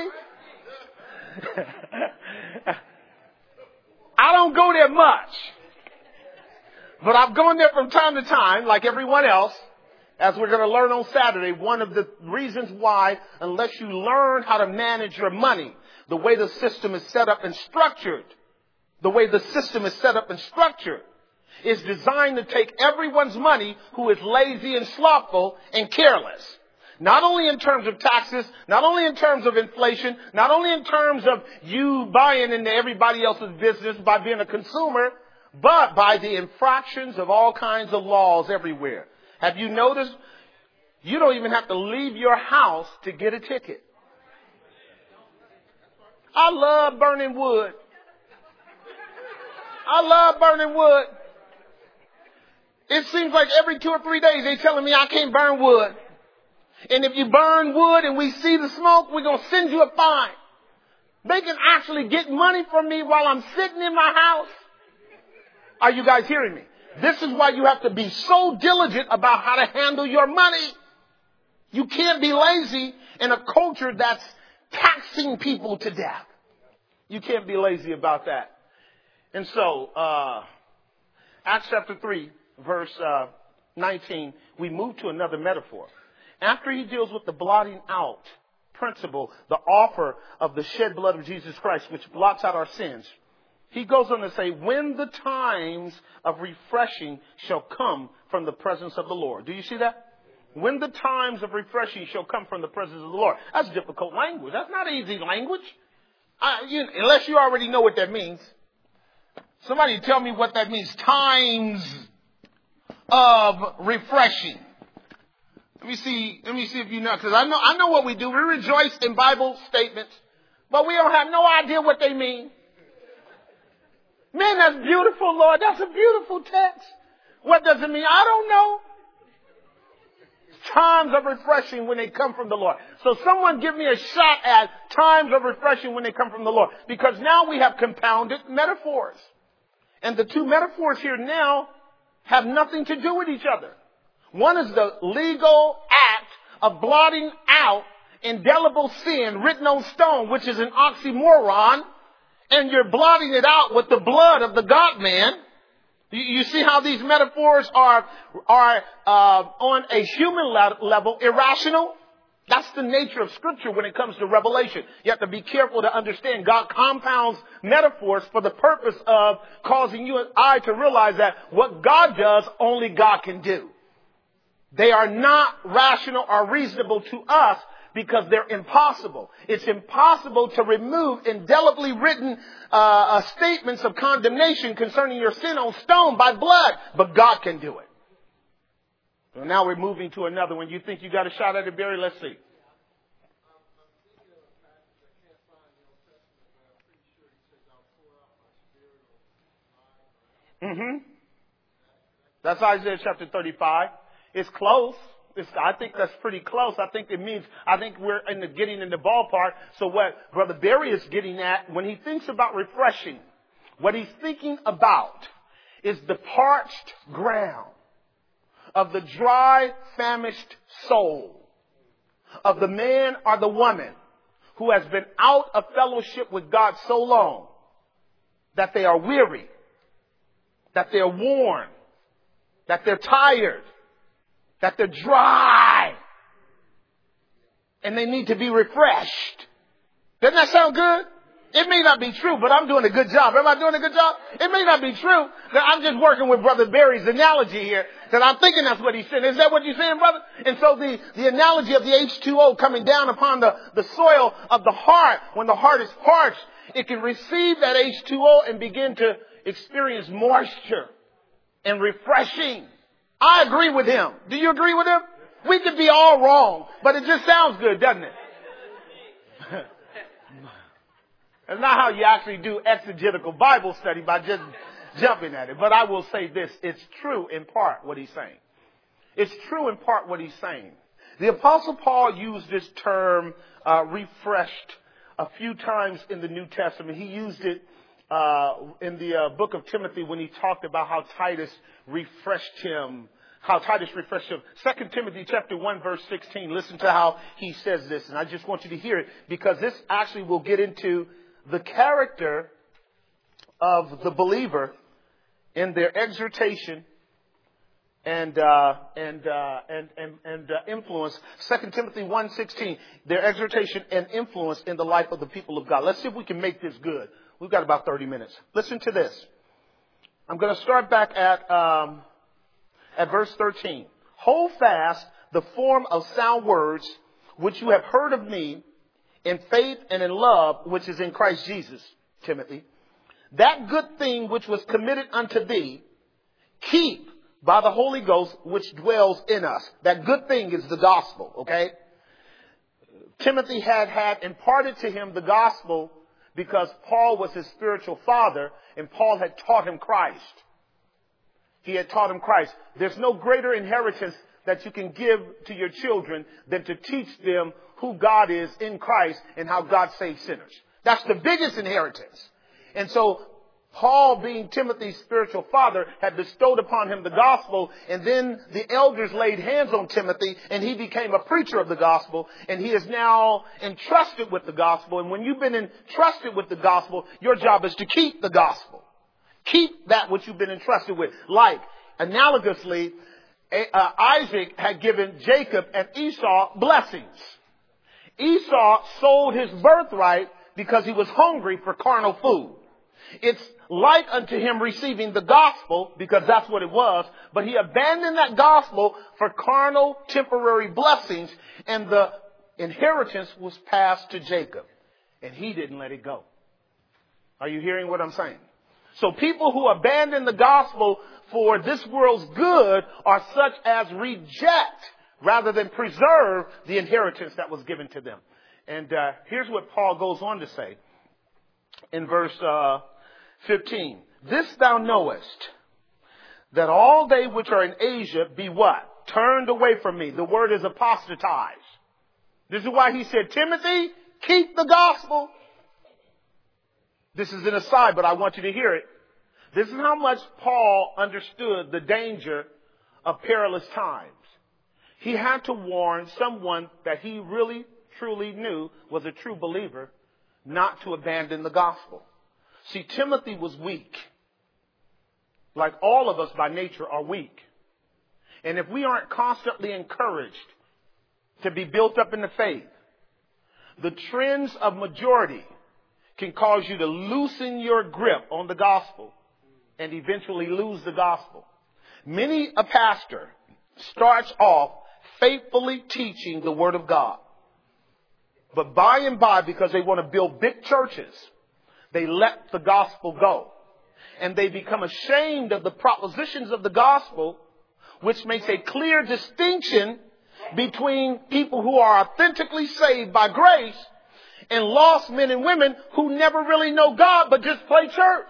I don't go there much, but I've gone there from time to time, like everyone else, as we're going to learn on Saturday. One of the reasons why, unless you learn how to manage your money, the way the system is set up and structured, is designed to take everyone's money who is lazy and slothful and careless. Not only in terms of taxes, not only in terms of inflation, not only in terms of you buying into everybody else's business by being a consumer, but by the infractions of all kinds of laws everywhere. Have you noticed you don't even have to leave your house to get a ticket? I love burning wood. I love burning wood. It seems like every 2 or 3 days they're telling me I can't burn wood. And if you burn wood and we see the smoke, we're going to send you a fine. They can actually get money from me while I'm sitting in my house. Are you guys hearing me? This is why you have to be so diligent about how to handle your money. You can't be lazy in a culture that's taxing people to death. You can't be lazy about that. And so, Acts chapter 3, verse 19, we move to another metaphor. After he deals with the blotting out principle, the offer of the shed blood of Jesus Christ, which blots out our sins, he goes on to say, when the times of refreshing shall come from the presence of the Lord. Do you see that? When the times of refreshing shall come from the presence of the Lord. That's difficult language. That's not easy language. Unless you already know what that means. Somebody tell me what that means. Times of refreshing. Let me see if you know, because I know what we do. We rejoice in Bible statements, but we don't have no idea what they mean. Man, that's beautiful, Lord. That's a beautiful text. What does it mean? I don't know. Times of refreshing when they come from the Lord. So someone give me a shot at times of refreshing when they come from the Lord. Because now we have compounded metaphors. And the two metaphors here now have nothing to do with each other. One is the legal act of blotting out indelible sin written on stone, which is an oxymoron. And you're blotting it out with the blood of the God-man. You see how these metaphors are on a human level irrational? That's the nature of Scripture when it comes to revelation. You have to be careful to understand God compounds metaphors for the purpose of causing you and I to realize that what God does, only God can do. They are not rational or reasonable to us because they're impossible. It's impossible to remove indelibly written statements of condemnation concerning your sin on stone by blood, but God can do it. So now we're moving to another one. You think you got a shot at it, Barry? Let's see. That's Isaiah chapter 35. It's close. I think that's pretty close. I think we're getting in the ballpark. So what Brother Barry is getting at, when he thinks about refreshing, what he's thinking about is the parched ground of the dry, famished soul of the man or the woman who has been out of fellowship with God so long that they are weary, that they're worn, that they're tired, that they're dry, and they need to be refreshed. Doesn't that sound good? It may not be true, but I'm doing a good job. Am I doing a good job? It may not be true. I'm just working with Brother Barry's analogy here, because I'm thinking that's what he's saying. Is that what you're saying, brother? And so the analogy of the H2O coming down upon the soil of the heart, when the heart is parched, it can receive that H2O and begin to experience moisture and refreshing. I agree with him. Do you agree with him? We could be all wrong, but it just sounds good, doesn't it? It's not how you actually do exegetical Bible study by just jumping at it. But I will say this. It's true in part what he's saying. It's true in part what he's saying. The Apostle Paul used this term refreshed a few times in the New Testament. He used it in the book of Timothy when he talked about how Titus refreshed him. 2 Timothy chapter 1 verse 16. Listen to how he says this. And I just want you to hear it because this actually will get into the character of the believer in their exhortation and influence. 2 Timothy 1:16. Their exhortation and influence in the life of the people of God. Let's see if we can make this good. We've got about 30 minutes. Listen to this. I'm going to start back at verse 13. Hold fast the form of sound words which you have heard of me in faith and in love which is in Christ Jesus, Timothy. That good thing which was committed unto thee, keep by the Holy Ghost, which dwells in us. That good thing is the gospel, okay? Timothy had imparted to him the gospel because Paul was his spiritual father, and Paul had taught him Christ. He had taught him Christ. There's no greater inheritance that you can give to your children than to teach them who God is in Christ and how God saves sinners. That's the biggest inheritance. And so Paul, being Timothy's spiritual father, had bestowed upon him the gospel, and then the elders laid hands on Timothy, and he became a preacher of the gospel, and he is now entrusted with the gospel. And when you've been entrusted with the gospel, your job is to keep the gospel. Keep that which you've been entrusted with. Like, analogously, Isaac had given Jacob and Esau blessings. Esau sold his birthright because he was hungry for carnal food. It's like unto him receiving the gospel, because that's what it was, but he abandoned that gospel for carnal temporary blessings, and the inheritance was passed to Jacob, and he didn't let it go. Are you hearing what I'm saying? So people who abandon the gospel for this world's good are such as reject rather than preserve the inheritance that was given to them. And here's what Paul goes on to say in verse 15. This thou knowest, that all they which are in Asia be what? Turned away from me. The word is apostatized. This is why he said, Timothy, keep the gospel. This is an aside, but I want you to hear it. This is how much Paul understood the danger of perilous times. He had to warn someone that he really, truly knew was a true believer not to abandon the gospel. See, Timothy was weak. Like all of us by nature are weak. And if we aren't constantly encouraged to be built up in the faith, the trends of majority can cause you to loosen your grip on the gospel and eventually lose the gospel. Many a pastor starts off faithfully teaching the word of God. But by and by, because they want to build big churches, they let the gospel go. And they become ashamed of the propositions of the gospel, which makes a clear distinction between people who are authentically saved by grace and lost men and women who never really know God but just play church.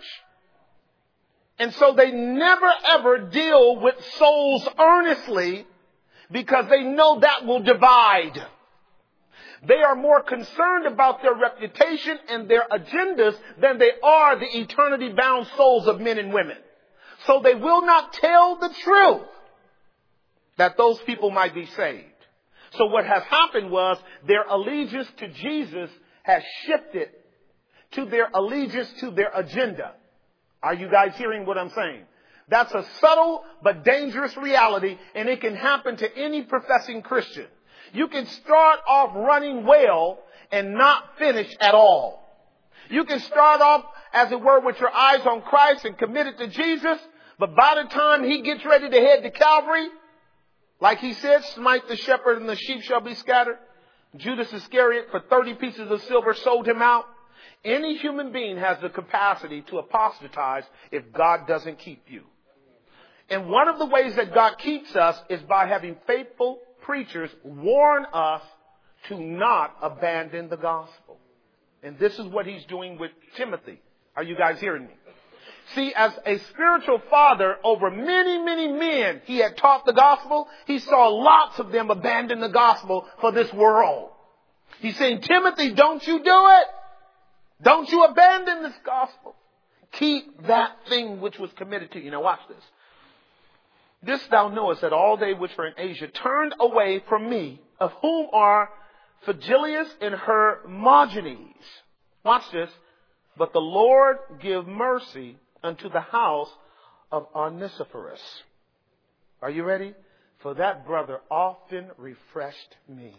And so they never ever deal with souls earnestly because they know that will divide. They are more concerned about their reputation and their agendas than they are the eternity-bound souls of men and women. So they will not tell the truth that those people might be saved. So what has happened was their allegiance to Jesus has shifted to their allegiance to their agenda. Are you guys hearing what I'm saying? That's a subtle but dangerous reality, and it can happen to any professing Christian. You can start off running well and not finish at all. You can start off, as it were, with your eyes on Christ and committed to Jesus, but by the time he gets ready to head to Calvary, like he said, smite the shepherd and the sheep shall be scattered. Judas Iscariot, for 30 pieces of silver, sold him out. Any human being has the capacity to apostatize if God doesn't keep you. And one of the ways that God keeps us is by having faithful preachers warn us to not abandon the gospel. And this is what he's doing with Timothy. Are you guys hearing me? See, as a spiritual father over many, many men he had taught the gospel, he saw lots of them abandon the gospel for this world. He's saying, Timothy, don't you do it. Don't you abandon this gospel. Keep that thing which was committed to you. Now watch this. This thou knowest, that all they which were in Asia turned away from me, of whom are Phygellus and Hermogenes. Watch this. But the Lord give mercy unto the house of Onesiphorus. Are you ready? For that brother often refreshed me,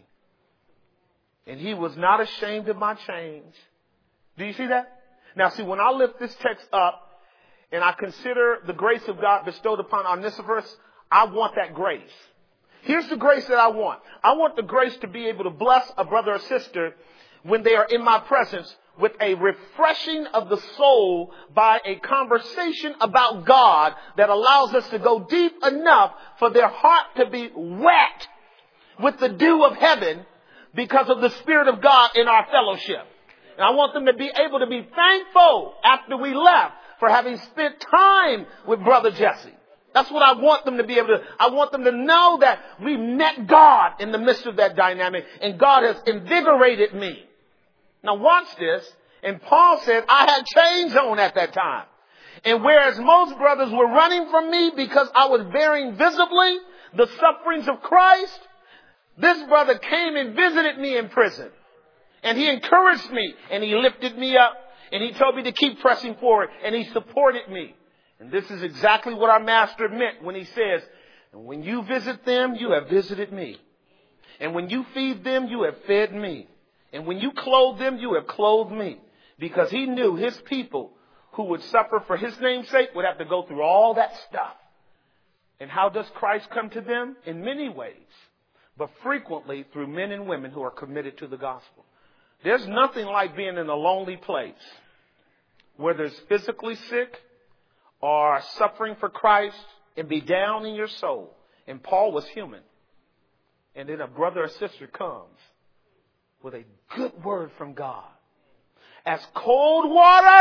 and he was not ashamed of my chains. Do you see that? Now see, when I lift this text up and I consider the grace of God bestowed upon Onesiphorus, I want that grace. Here's the grace that I want. I want the grace to be able to bless a brother or sister when they are in my presence with a refreshing of the soul by a conversation about God that allows us to go deep enough for their heart to be wet with the dew of heaven because of the Spirit of God in our fellowship. And I want them to be able to be thankful after we left for having spent time with Brother Jesse. That's what I want them to be able to. I want them to know that we met God in the midst of that dynamic and God has invigorated me. Now watch this. And Paul said, I had chains on at that time. And whereas most brothers were running from me because I was bearing visibly the sufferings of Christ, this brother came and visited me in prison. And he encouraged me and he lifted me up and he told me to keep pressing forward and he supported me. And this is exactly what our master meant when he says, and when you visit them, you have visited me. And when you feed them, you have fed me. And when you clothe them, you have clothed me. Because he knew his people who would suffer for his name's sake would have to go through all that stuff. And how does Christ come to them? In many ways, but frequently through men and women who are committed to the gospel. There's nothing like being in a lonely place, whether it's physically sick or suffering for Christ and be down in your soul. And Paul was human. And then a brother or sister comes with a good word from God. As cold water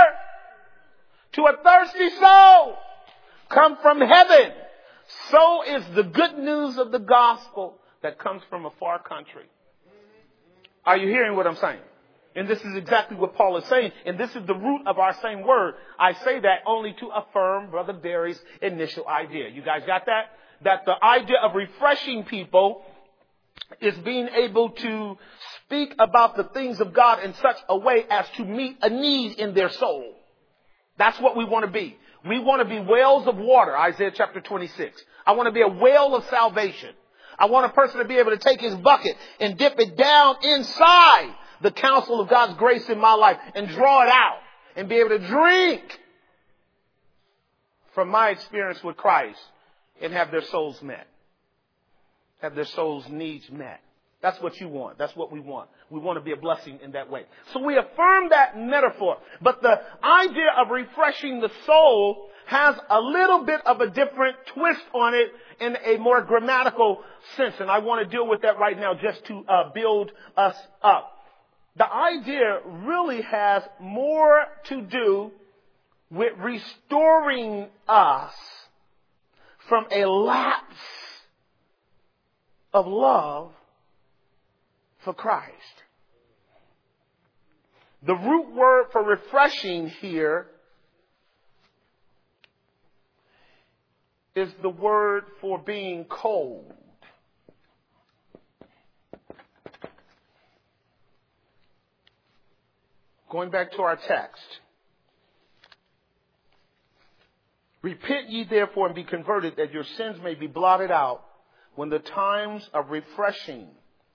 to a thirsty soul come from heaven, so is the good news of the gospel that comes from a far country. Are you hearing what I'm saying? And this is exactly what Paul is saying. And this is the root of our same word. I say that only to affirm Brother Barry's initial idea. You guys got that? That the idea of refreshing people is being able to speak about the things of God in such a way as to meet a need in their soul. That's what we want to be. We want to be wells of water, Isaiah chapter 26. I want to be a well of salvation. I want a person to be able to take his bucket and dip it down inside the counsel of God's grace in my life and draw it out and be able to drink from my experience with Christ and have their souls met. Have their souls' needs met. That's what you want. That's what we want. We want to be a blessing in that way. So we affirm that metaphor. But the idea of refreshing the soul has a little bit of a different twist on it in a more grammatical sense. And I want to deal with that right now just to build us up. The idea really has more to do with restoring us from a lapse of love for Christ. The root word for refreshing here is the word for being cold. Going back to our text. Repent ye therefore and be converted, that your sins may be blotted out, when the times of refreshing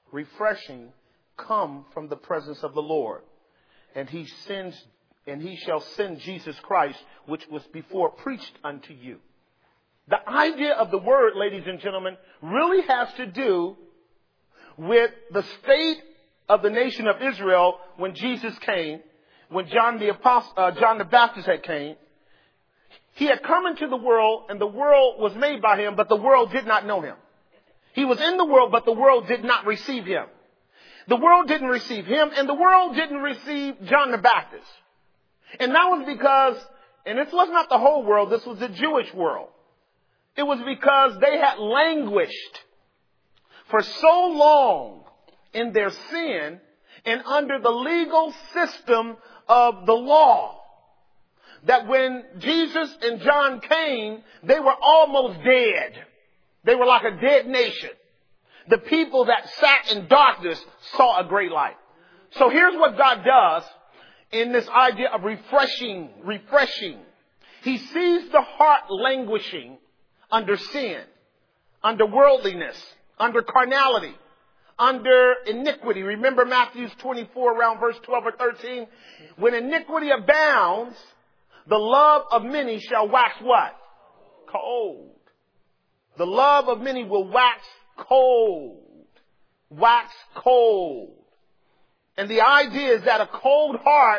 come from the presence of the Lord. And he shall send Jesus Christ, which was before preached unto you. The idea of the word, ladies and gentlemen, really has to do with the state of the nation of Israel when Jesus came, when John the Baptist had came. He had come into the world and the world was made by him, but the world did not know him. He was in the world, but the world did not receive him. The world didn't receive him, and the world didn't receive John the Baptist. And that was because, and this was not the whole world, this was the Jewish world. It was because they had languished for so long in their sin and under the legal system of the law that when Jesus and John came, they were almost dead. They were like a dead nation. The people that sat in darkness saw a great light. So here's what God does in this idea of refreshing. He sees the heart languishing under sin, under worldliness, under carnality, under iniquity. Remember Matthew 24 around verse 12 or 13? When iniquity abounds, the love of many shall wax what? Cold. The love of many will wax cold. Wax cold. And the idea is that a cold heart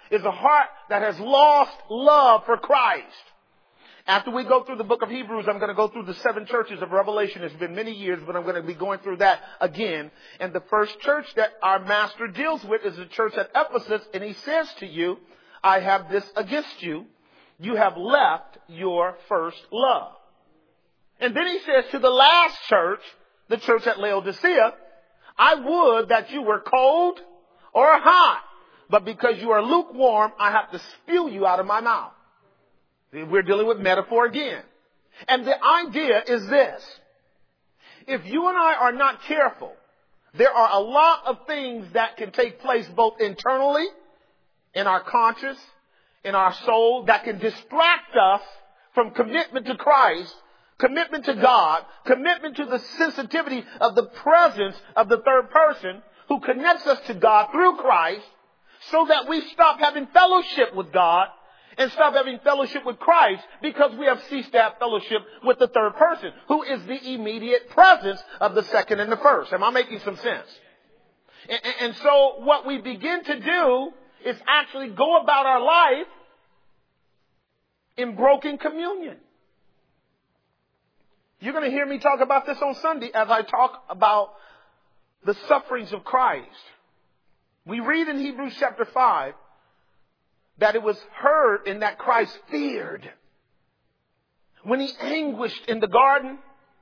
is a heart that has lost love for Christ. After we go through the book of Hebrews, I'm going to go through the 7 churches of Revelation. It's been many years, but I'm going to be going through that again. And the first church that our master deals with is the church at Ephesus. And he says to you, I have this against you. You have left your first love. And then he says to the last church, the church at Laodicea, I would that you were cold or hot, but because you are lukewarm, I have to spew you out of my mouth. We're dealing with metaphor again. And the idea is this. If you and I are not careful, there are a lot of things that can take place both internally, in our conscience, in our soul, that can distract us from commitment to Christ, commitment to God, commitment to the sensitivity of the presence of the third person who connects us to God through Christ, so that we stop having fellowship with God and stop having fellowship with Christ because we have ceased to have fellowship with the third person, who is the immediate presence of the second and the first. Am I making some sense? And so what we begin to do is actually go about our life in broken communion. You're going to hear me talk about this on Sunday as I talk about the sufferings of Christ. We read in Hebrews chapter 5 that it was heard and that Christ feared. When he anguished in the garden,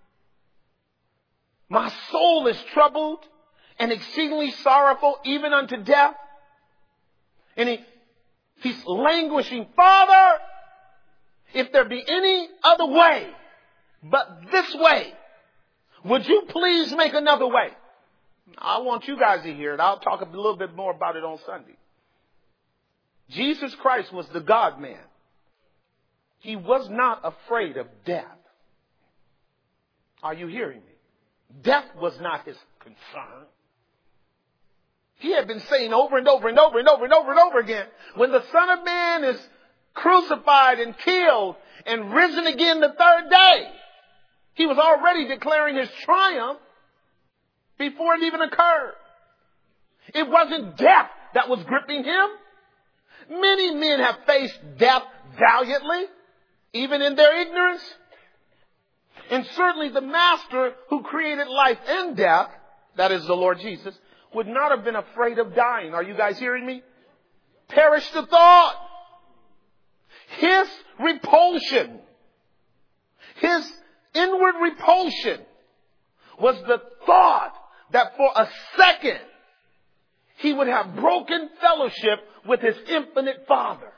my soul is troubled and exceedingly sorrowful, even unto death. And he's languishing, Father, if there be any other way but this way, would you please make another way? I want you guys to hear it. I'll talk a little bit more about it on Sunday. Jesus Christ was the God-man. He was not afraid of death. Are you hearing me? Death was not his concern. He had been saying over and over and over and over and over and over again, when the Son of Man is crucified and killed and risen again the third day, he was already declaring his triumph before it even occurred. It wasn't death that was gripping him. Many men have faced death valiantly, even in their ignorance. And certainly the master who created life and death, that is the Lord Jesus, would not have been afraid of dying. Are you guys hearing me? Perish the thought. His repulsion, his inward repulsion, was the thought that for a second he would have broken fellowship with his infinite Father.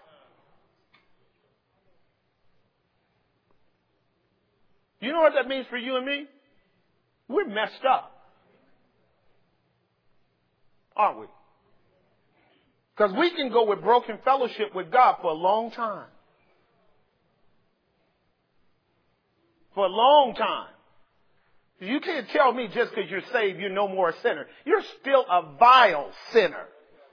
You know what that means for you and me? We're messed up. Aren't we? Because we can go with broken fellowship with God for a long time. For a long time. You can't tell me just because you're saved, you're no more a sinner. You're still a vile sinner.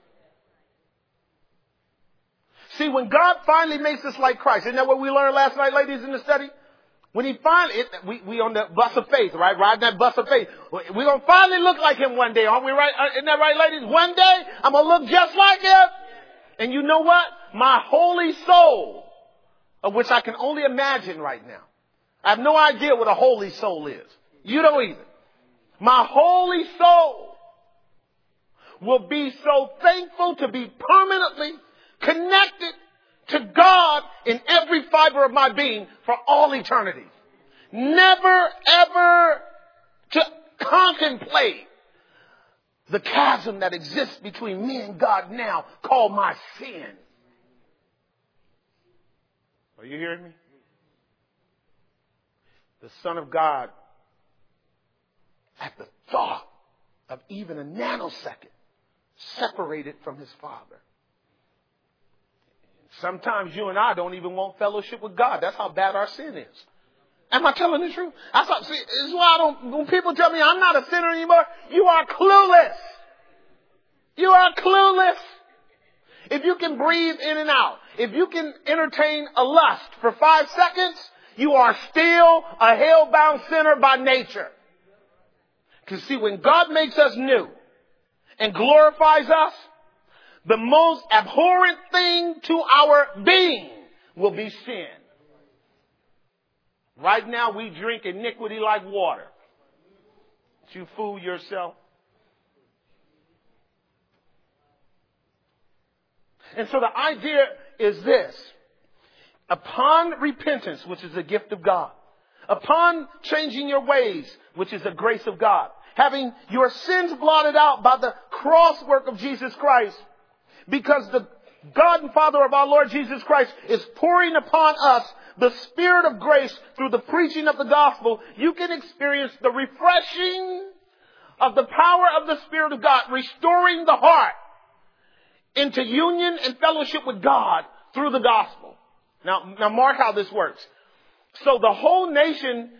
See, when God finally makes us like Christ, isn't that what we learned last night, ladies, in the study? When he finally, we on the bus of faith, right? Riding that bus of faith. We're going to finally look like him one day, aren't we right? Isn't that right, ladies? One day, I'm going to look just like him. And you know what? My holy soul, of which I can only imagine right now. I have no idea what a holy soul is. You don't either. My holy soul will be so thankful to be permanently connected to God in every fiber of my being for all eternity. Never, ever to contemplate the chasm that exists between me and God now, called my sin. Are you hearing me? The Son of God, at the thought of even a nanosecond, separated from his Father. Sometimes you and I don't even want fellowship with God. That's how bad our sin is. Am I telling the truth? This is why when people tell me I'm not a sinner anymore, you are clueless. You are clueless. If you can breathe in and out, if you can entertain a lust for 5 seconds, you are still a hell-bound sinner by nature. Because see, when God makes us new and glorifies us, the most abhorrent thing to our being will be sin. Right now we drink iniquity like water. You fool yourself. And so the idea is this. Upon repentance, which is a gift of God, upon changing your ways, which is a grace of God, having your sins blotted out by the cross work of Jesus Christ, because the God and Father of our Lord Jesus Christ is pouring upon us the Spirit of grace through the preaching of the gospel, you can experience the refreshing of the power of the Spirit of God, restoring the heart into union and fellowship with God through the gospel. Now mark how this works. So the whole nation,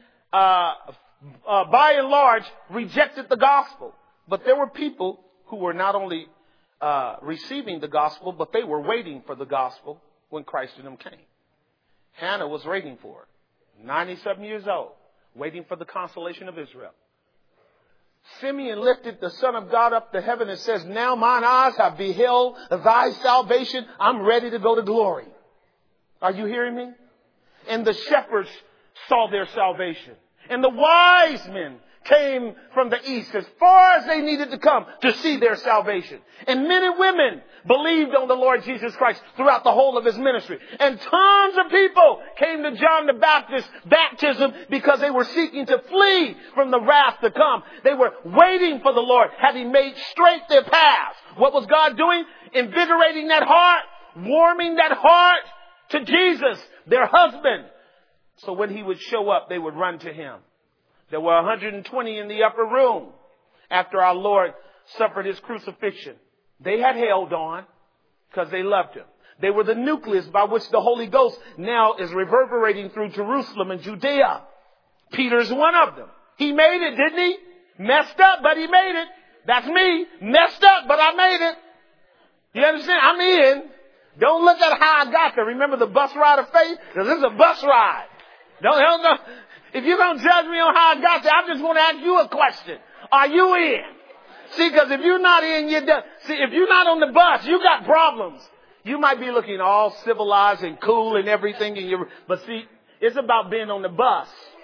by and large, rejected the gospel. But there were people who were not only receiving the gospel, but they were waiting for the gospel when Christ in them came. Hannah was waiting for it. 97 years old, waiting for the consolation of Israel. Simeon lifted the Son of God up to heaven and says, now mine eyes have beheld thy salvation. I'm ready to go to glory. Are you hearing me? And the shepherds saw their salvation. And the wise men came from the east as far as they needed to come to see their salvation. And men and women believed on the Lord Jesus Christ throughout the whole of his ministry. And tons of people came to John the Baptist's baptism because they were seeking to flee from the wrath to come. They were waiting for the Lord, having made straight their paths. What was God doing? Invigorating that heart, warming that heart to Jesus, their husband. So when he would show up, they would run to him. There were 120 in the upper room after our Lord suffered his crucifixion. They had held on because they loved him. They were the nucleus by which the Holy Ghost now is reverberating through Jerusalem and Judea. Peter's one of them. He made it, didn't he? Messed up, but he made it. That's me. Messed up, but I made it. You understand? I'm in. Don't look at how I got there. Remember the bus ride of faith? Because this is a bus ride. Don't. If you're going to judge me on how I got there, I just want to ask you a question. Are you in? See, because if you're not in, you're done. See, if you're not on the bus, you got problems. You might be looking all civilized and cool and everything. But see, it's about being on the bus.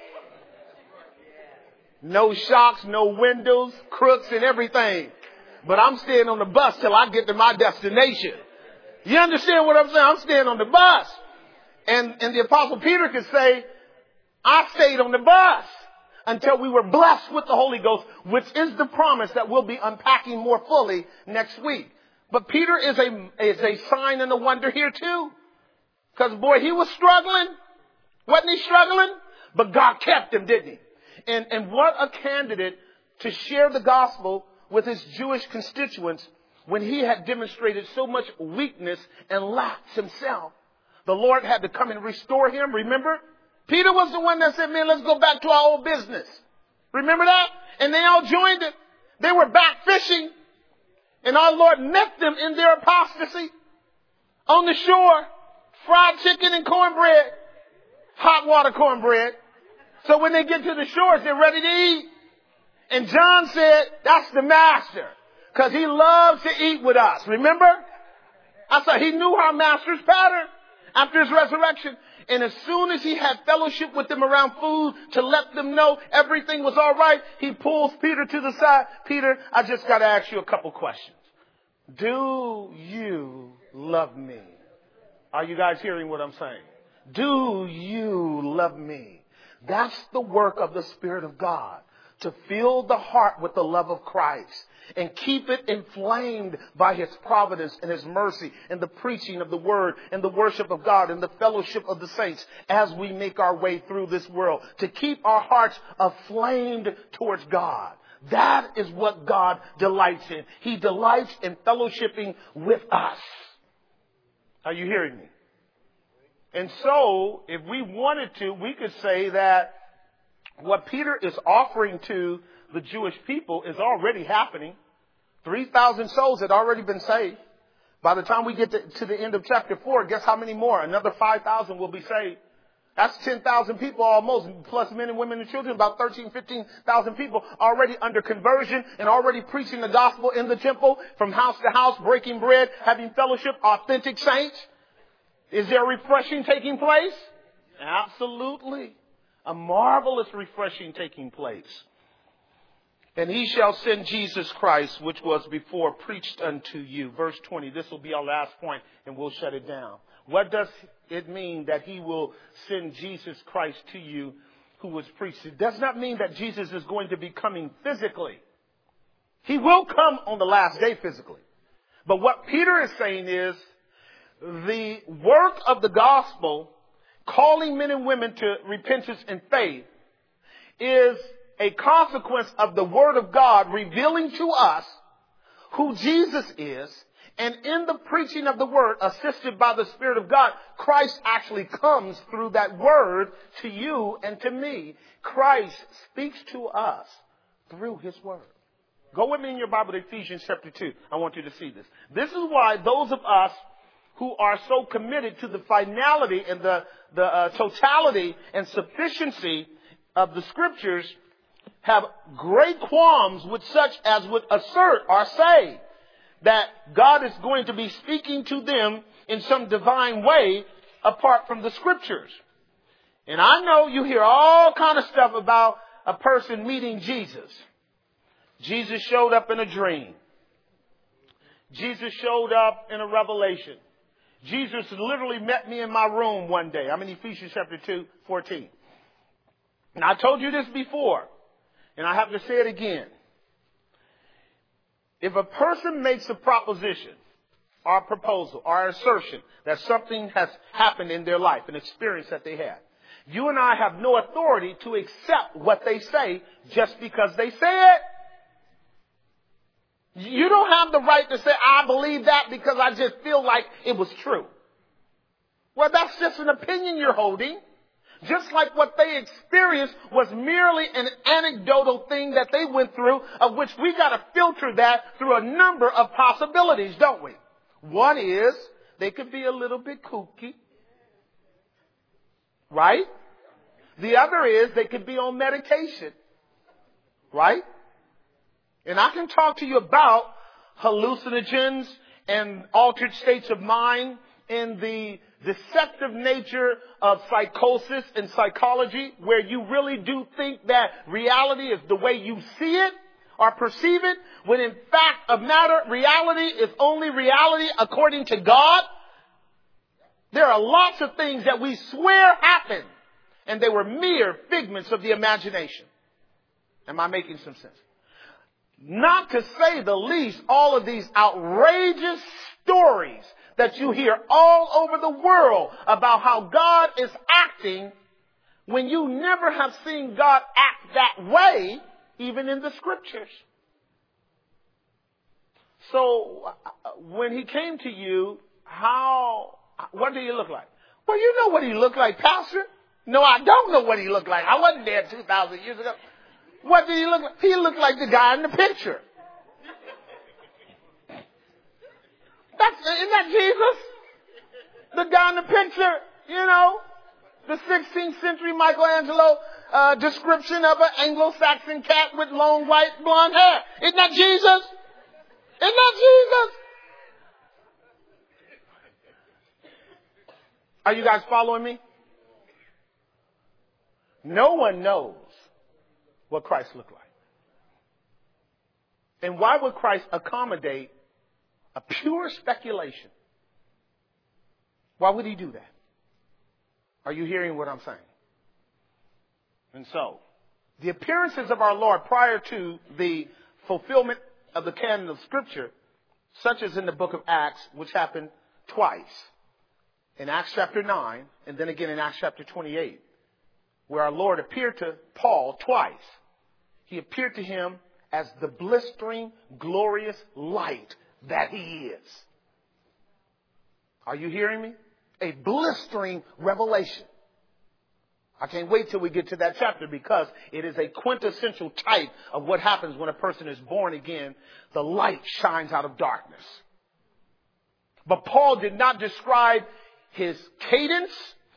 No shocks, no windows, crooks and everything. But I'm staying on the bus till I get to my destination. You understand what I'm saying? I'm staying on the bus. And the Apostle Peter could say, I stayed on the bus until we were blessed with the Holy Ghost, which is the promise that we'll be unpacking more fully next week. But Peter is a sign and a wonder here too. Because boy, he was struggling. Wasn't he struggling? But God kept him, didn't he? And what a candidate to share the gospel with his Jewish constituents when he had demonstrated so much weakness and lacked himself. The Lord had to come and restore him. Remember? Peter was the one that said, man, let's go back to our old business. Remember that? And they all joined it. They were back fishing. And our Lord met them in their apostasy. On the shore, fried chicken and cornbread. Hot water cornbread. So when they get to the shores, they're ready to eat. And John said, that's the master. Because he loves to eat with us. Remember? I said he knew our master's pattern after his resurrection. And as soon as he had fellowship with them around food to let them know everything was all right, he pulls Peter to the side. Peter, I just got to ask you a couple questions. Do you love me? Are you guys hearing what I'm saying? Do you love me? That's the work of the Spirit of God. To fill the heart with the love of Christ and keep it inflamed by his providence and his mercy and the preaching of the word and the worship of God and the fellowship of the saints as we make our way through this world. To keep our hearts aflamed towards God. That is what God delights in. He delights in fellowshipping with us. Are you hearing me? And so, if we wanted to, we could say that what Peter is offering to the Jewish people is already happening. 3,000 souls had already been saved. By the time we get to the end of chapter 4, guess how many more? Another 5,000 will be saved. That's 10,000 people almost, plus men and women and children, about 15,000 people already under conversion and already preaching the gospel in the temple from house to house, breaking bread, having fellowship, authentic saints. Is there refreshing taking place? Absolutely. A marvelous refreshing taking place. And he shall send Jesus Christ, which was before preached unto you. Verse 20. This will be our last point and we'll shut it down. What does it mean that he will send Jesus Christ to you who was preached? It does not mean that Jesus is going to be coming physically. He will come on the last day physically. But what Peter is saying is the work of the gospel, calling men and women to repentance and faith, is a consequence of the Word of God revealing to us who Jesus is. And in the preaching of the Word, assisted by the Spirit of God, Christ actually comes through that Word to you and to me. Christ speaks to us through His Word. Go with me in your Bible to Ephesians chapter 2. I want you to see this. This is why those of us who are so committed to the finality and the totality and sufficiency of the Scriptures have great qualms with such as would assert or say that God is going to be speaking to them in some divine way apart from the Scriptures. And I know you hear all kind of stuff about a person meeting Jesus. Jesus showed up in a dream. Jesus showed up in a revelation. Jesus literally met me in my room one day. I'm in Ephesians chapter 2:14. And I told you this before, and I have to say it again. If a person makes a proposition or a proposal or assertion that something has happened in their life, an experience that they had, you and I have no authority to accept what they say just because they say it. You don't have the right to say, I believe that because I just feel like it was true. Well, that's just an opinion you're holding. Just like what they experienced was merely an anecdotal thing that they went through, of which we got to filter that through a number of possibilities, don't we? One is they could be a little bit kooky. Right? The other is they could be on medication. Right? And I can talk to you about hallucinogens and altered states of mind and the deceptive nature of psychosis and psychology, where you really do think that reality is the way you see it or perceive it, when in fact of matter, reality is only reality according to God. There are lots of things that we swear happened, and they were mere figments of the imagination. Am I making some sense? Not to say the least, all of these outrageous stories that you hear all over the world about how God is acting when you never have seen God act that way, even in the Scriptures. So when he came to you, what do you look like? Well, you know what he looked like, Pastor. No, I don't know what he looked like. I wasn't there 2,000 years ago. What did he look like? He looked like the guy in the picture. Isn't that Jesus? The guy in the picture, you know, the 16th century Michelangelo description of an Anglo-Saxon cat with long white blonde hair. Isn't that Jesus? Isn't that Jesus? Are you guys following me? No one knows what Christ looked like. And why would Christ accommodate a pure speculation? Why would he do that? Are you hearing what I'm saying? And so, the appearances of our Lord prior to the fulfillment of the canon of Scripture, such as in the book of Acts, which happened twice. In Acts chapter 9, and then again in Acts chapter 28, where our Lord appeared to Paul twice. He appeared to him as the blistering, glorious light that he is. Are you hearing me? A blistering revelation. I can't wait till we get to that chapter, because it is a quintessential type of what happens when a person is born again. The light shines out of darkness. But Paul did not describe his cadence,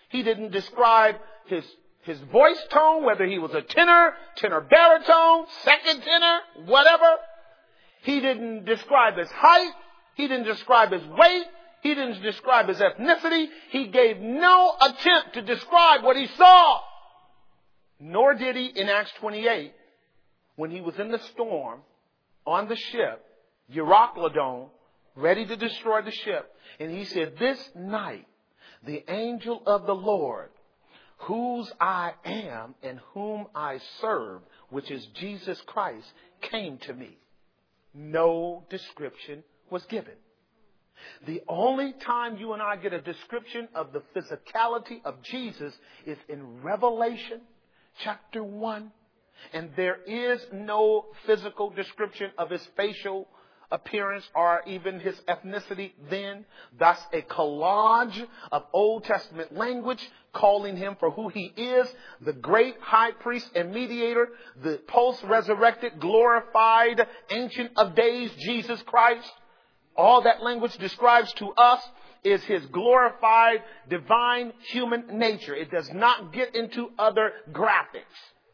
He didn't describe his voice tone, whether he was a tenor baritone, second tenor, whatever. He didn't describe his height. He didn't describe his weight. He didn't describe his ethnicity. He gave no attempt to describe what he saw. Nor did he in Acts 28, when he was in the storm on the ship, Euroclydon, ready to destroy the ship. And he said, this night, the angel of the Lord, whose I am and whom I serve, which is Jesus Christ, came to me. No description was given. The only time you and I get a description of the physicality of Jesus is in Revelation chapter 1. And there is no physical description of his facial appearance or even his ethnicity then. Thus a collage of Old Testament language calling him for who he is, the great high priest and mediator, the post-resurrected, glorified, ancient of days, Jesus Christ. All that language describes to us is his glorified, divine, human nature. It does not get into other graphics.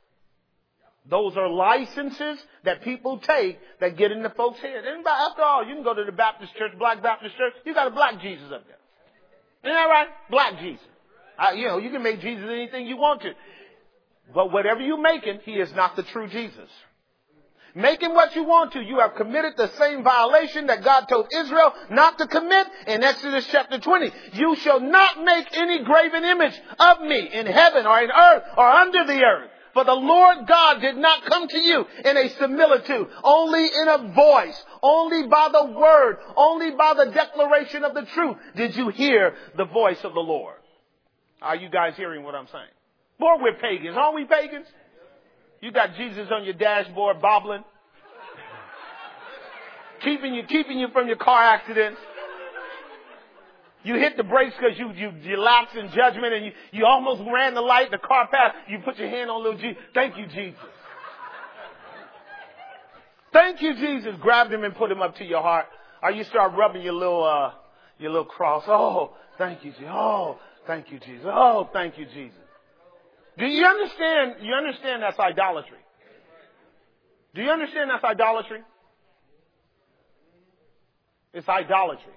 Those are licenses that people take that get into folks' head. And after all, you can go to the Baptist church, Black Baptist church. You got a black Jesus up there. Isn't that right? Black Jesus. You can make Jesus anything you want to. But whatever you make him, he is not the true Jesus. Make him what you want to. You have committed the same violation that God told Israel not to commit in Exodus chapter 20. You shall not make any graven image of me in heaven or in earth or under the earth. For the Lord God did not come to you in a similitude, only in a voice, only by the word, only by the declaration of the truth did you hear the voice of the Lord. Are you guys hearing what I'm saying? Boy, we're pagans. Aren't we pagans? You got Jesus on your dashboard bobbling, keeping you from your car accidents. You hit the brakes because you lapsed in judgment and you almost ran the light, the car passed. You put your hand on little Jesus. Thank you, Jesus. Thank you, Jesus. Grabbed him and put him up to your heart. Or you start rubbing your little cross. Oh, thank you, Jesus. Oh, thank you, Jesus. Oh, thank you, Jesus. Do you understand? You understand that's idolatry? Do you understand that's idolatry? It's idolatry.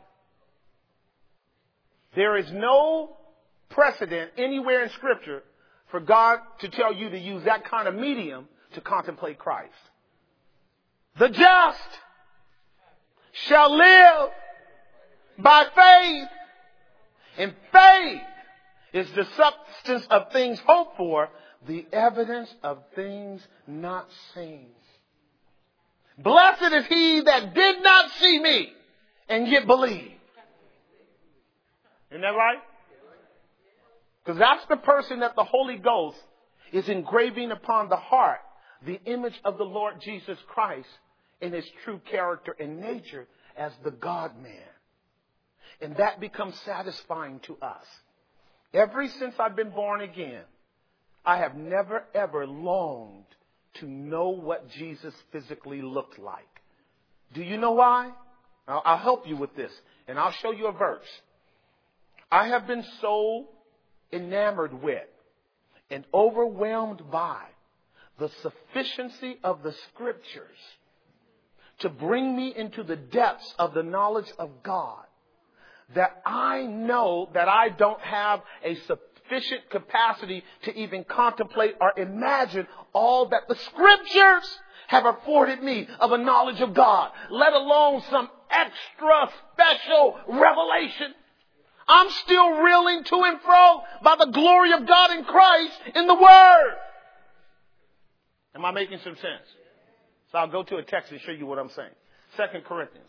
There is no precedent anywhere in Scripture for God to tell you to use that kind of medium to contemplate Christ. The just shall live by faith. And faith is the substance of things hoped for, the evidence of things not seen. Blessed is he that did not see me and yet believed. Isn't that right? Because that's the person that the Holy Ghost is engraving upon the heart, the image of the Lord Jesus Christ in his true character and nature as the God-man. And that becomes satisfying to us. Ever since I've been born again, I have never ever longed to know what Jesus physically looked like. Do you know why? I'll help you with this, and I'll show you a verse. I have been so enamored with and overwhelmed by the sufficiency of the Scriptures to bring me into the depths of the knowledge of God that I know that I don't have a sufficient capacity to even contemplate or imagine all that the Scriptures have afforded me of a knowledge of God, let alone some extra special revelation. I'm still reeling to and fro by the glory of God in Christ in the Word. Am I making some sense? So I'll go to a text and show you what I'm saying. 2 Corinthians.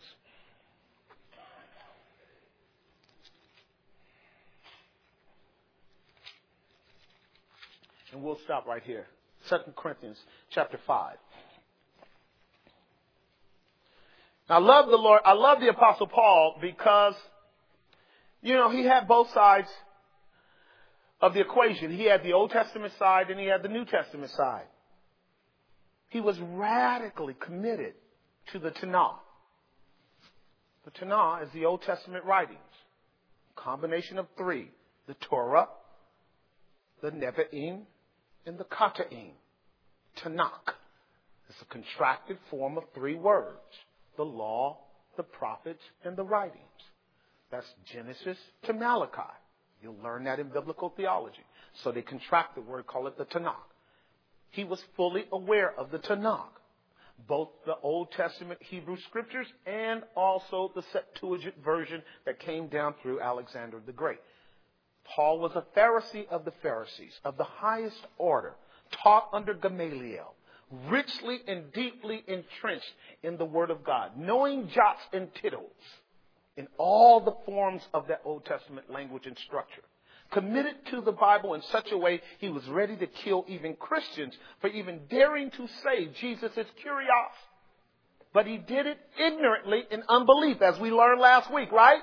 And we'll stop right here. 2 Corinthians chapter 5. Now, I love the Lord. I love the Apostle Paul because, he had both sides of the equation. He had the Old Testament side and he had the New Testament side. He was radically committed to the Tanakh. The Tanakh is the Old Testament writings. A combination of three. The Torah, the Nevi'im and the Keta'im. Tanakh. It's a contracted form of 3 words. The law, the prophets, and the writings. That's Genesis to Malachi. You'll learn that in biblical theology. So they contract the word, call it the Tanakh. He was fully aware of the Tanakh, both the Old Testament Hebrew scriptures and also the Septuagint version that came down through Alexander the Great. Paul was a Pharisee of the Pharisees, of the highest order, taught under Gamaliel, richly and deeply entrenched in the Word of God, knowing jots and tittles in all the forms of that Old Testament language and structure. Committed to the Bible in such a way he was ready to kill even Christians for even daring to say Jesus is Kyrios. But he did it ignorantly in unbelief, as we learned last week, right?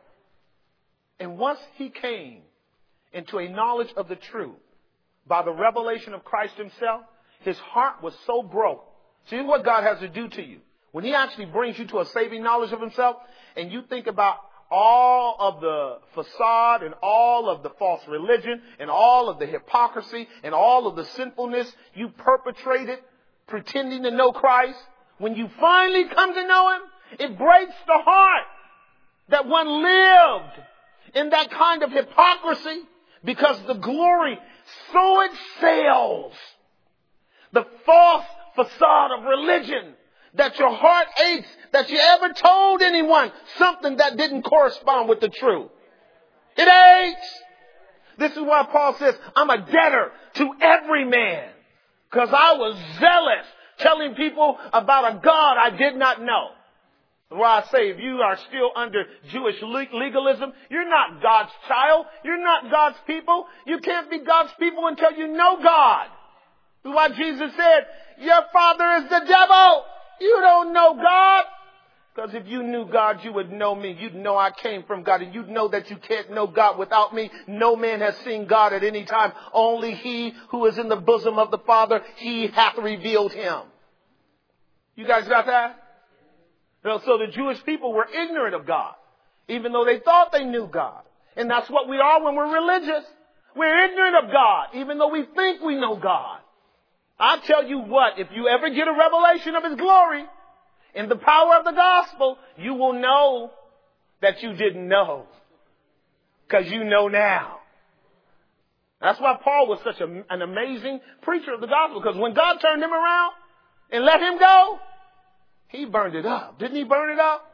And once he came into a knowledge of the truth by the revelation of Christ himself, his heart was so broke. See what God has to do to you. When he actually brings you to a saving knowledge of himself, and you think about all of the facade and all of the false religion and all of the hypocrisy and all of the sinfulness you perpetrated pretending to know Christ, when you finally come to know him, it breaks the heart that one lived in that kind of hypocrisy, because the glory so excels the false facade of religion that your heart aches that you ever told anyone something that didn't correspond with the truth. It aches. This is why Paul says, I'm a debtor to every man, because I was zealous telling people about a God I did not know. That's why I say, if you are still under Jewish legalism, you're not God's child. You're not God's people. You can't be God's people until you know God. That's why Jesus said, your father is the devil. You don't know God. Because if you knew God, you would know me. You'd know I came from God. And you'd know that you can't know God without me. No man has seen God at any time. Only he who is in the bosom of the Father, he hath revealed him. You guys got that? So the Jewish people were ignorant of God, even though they thought they knew God. And that's what we are when we're religious. We're ignorant of God, even though we think we know God. I tell you what, if you ever get a revelation of his glory in the power of the gospel, you will know that you didn't know, because you know now. That's why Paul was such an amazing preacher of the gospel, because when God turned him around and let him go, he burned it up. Didn't he burn it up?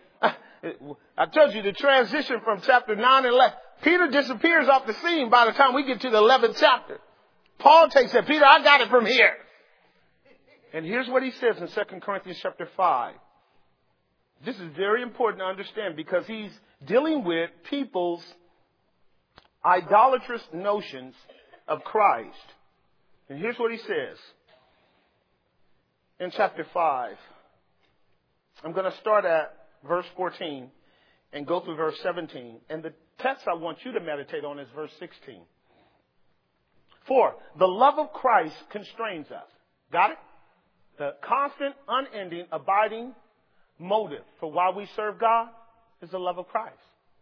I told you the transition from chapter 9 and 11. Peter disappears off the scene by the time we get to the 11th chapter. Paul takes it. Peter, I got it from here. And here's what he says in 2 Corinthians chapter 5. This is very important to understand, because he's dealing with people's idolatrous notions of Christ. And here's what he says in chapter 5. I'm going to start at verse 14 and go through verse 17. And the text I want you to meditate on is verse 16. For the love of Christ constrains us. Got it? The constant, unending, abiding motive for why we serve God is the love of Christ.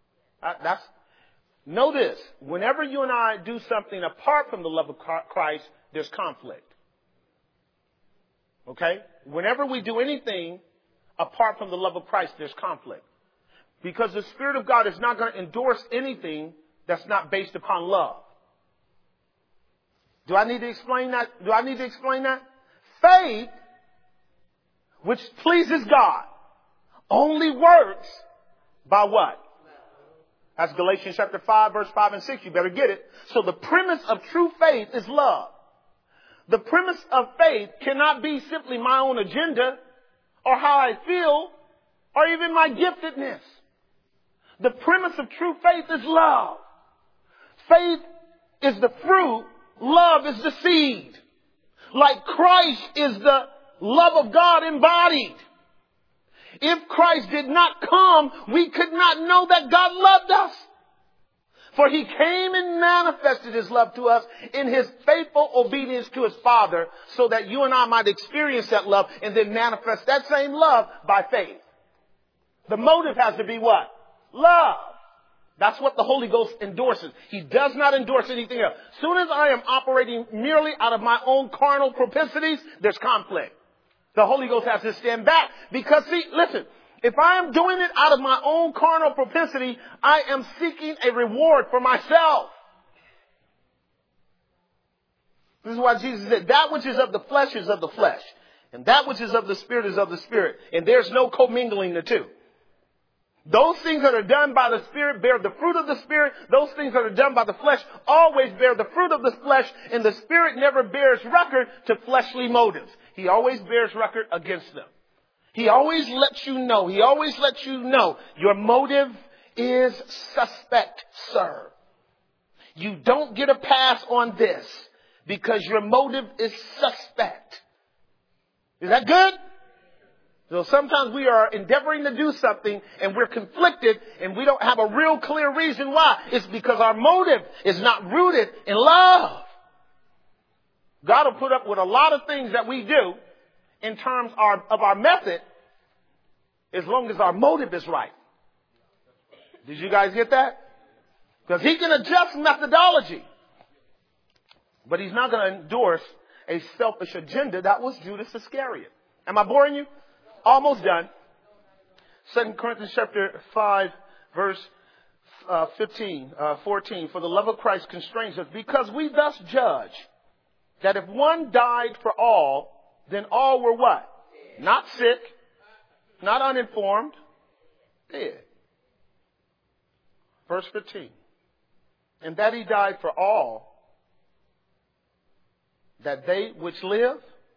Know this. Whenever you and I do something apart from the love of Christ, there's conflict. Okay? Whenever we do anything apart from the love of Christ, there's conflict. Because the Spirit of God is not going to endorse anything that's not based upon love. Do I need to explain that? Faith, which pleases God, only works by what? That's Galatians chapter 5, verse 5 and 6. You better get it. So the premise of true faith is love. The premise of faith cannot be simply my own agenda or how I feel or even my giftedness. The premise of true faith is love. Faith is the fruit. Love is the seed. Like Christ is the love of God embodied. If Christ did not come, we could not know that God loved us. For he came and manifested his love to us in his faithful obedience to his Father, so that you and I might experience that love and then manifest that same love by faith. The motive has to be what? Love. That's what the Holy Ghost endorses. He does not endorse anything else. As soon as I am operating merely out of my own carnal propensities, there's conflict. The Holy Ghost has to stand back. Because, see, listen, if I am doing it out of my own carnal propensity, I am seeking a reward for myself. This is why Jesus said, that which is of the flesh is of the flesh. And that which is of the Spirit is of the Spirit. And there's no commingling the two. Those things that are done by the Spirit bear the fruit of the Spirit. Those things that are done by the flesh always bear the fruit of the flesh. And the Spirit never bears record to fleshly motives. He always bears record against them. He always lets you know. He always lets you know your motive is suspect, sir. You don't get a pass on this because your motive is suspect. Is that good? So sometimes we are endeavoring to do something and we're conflicted and we don't have a real clear reason why. It's because our motive is not rooted in love. God will put up with a lot of things that we do in terms of our method as long as our motive is right. Did you guys get that? Because he can adjust methodology, but he's not going to endorse a selfish agenda that was Judas Iscariot. Am I boring you? Almost done. 2 Corinthians chapter 5, verse 14. For the love of Christ constrains us, because we thus judge that if one died for all, then all were what? Not sick, not uninformed, dead. Verse 15. And that he died for all, that they which live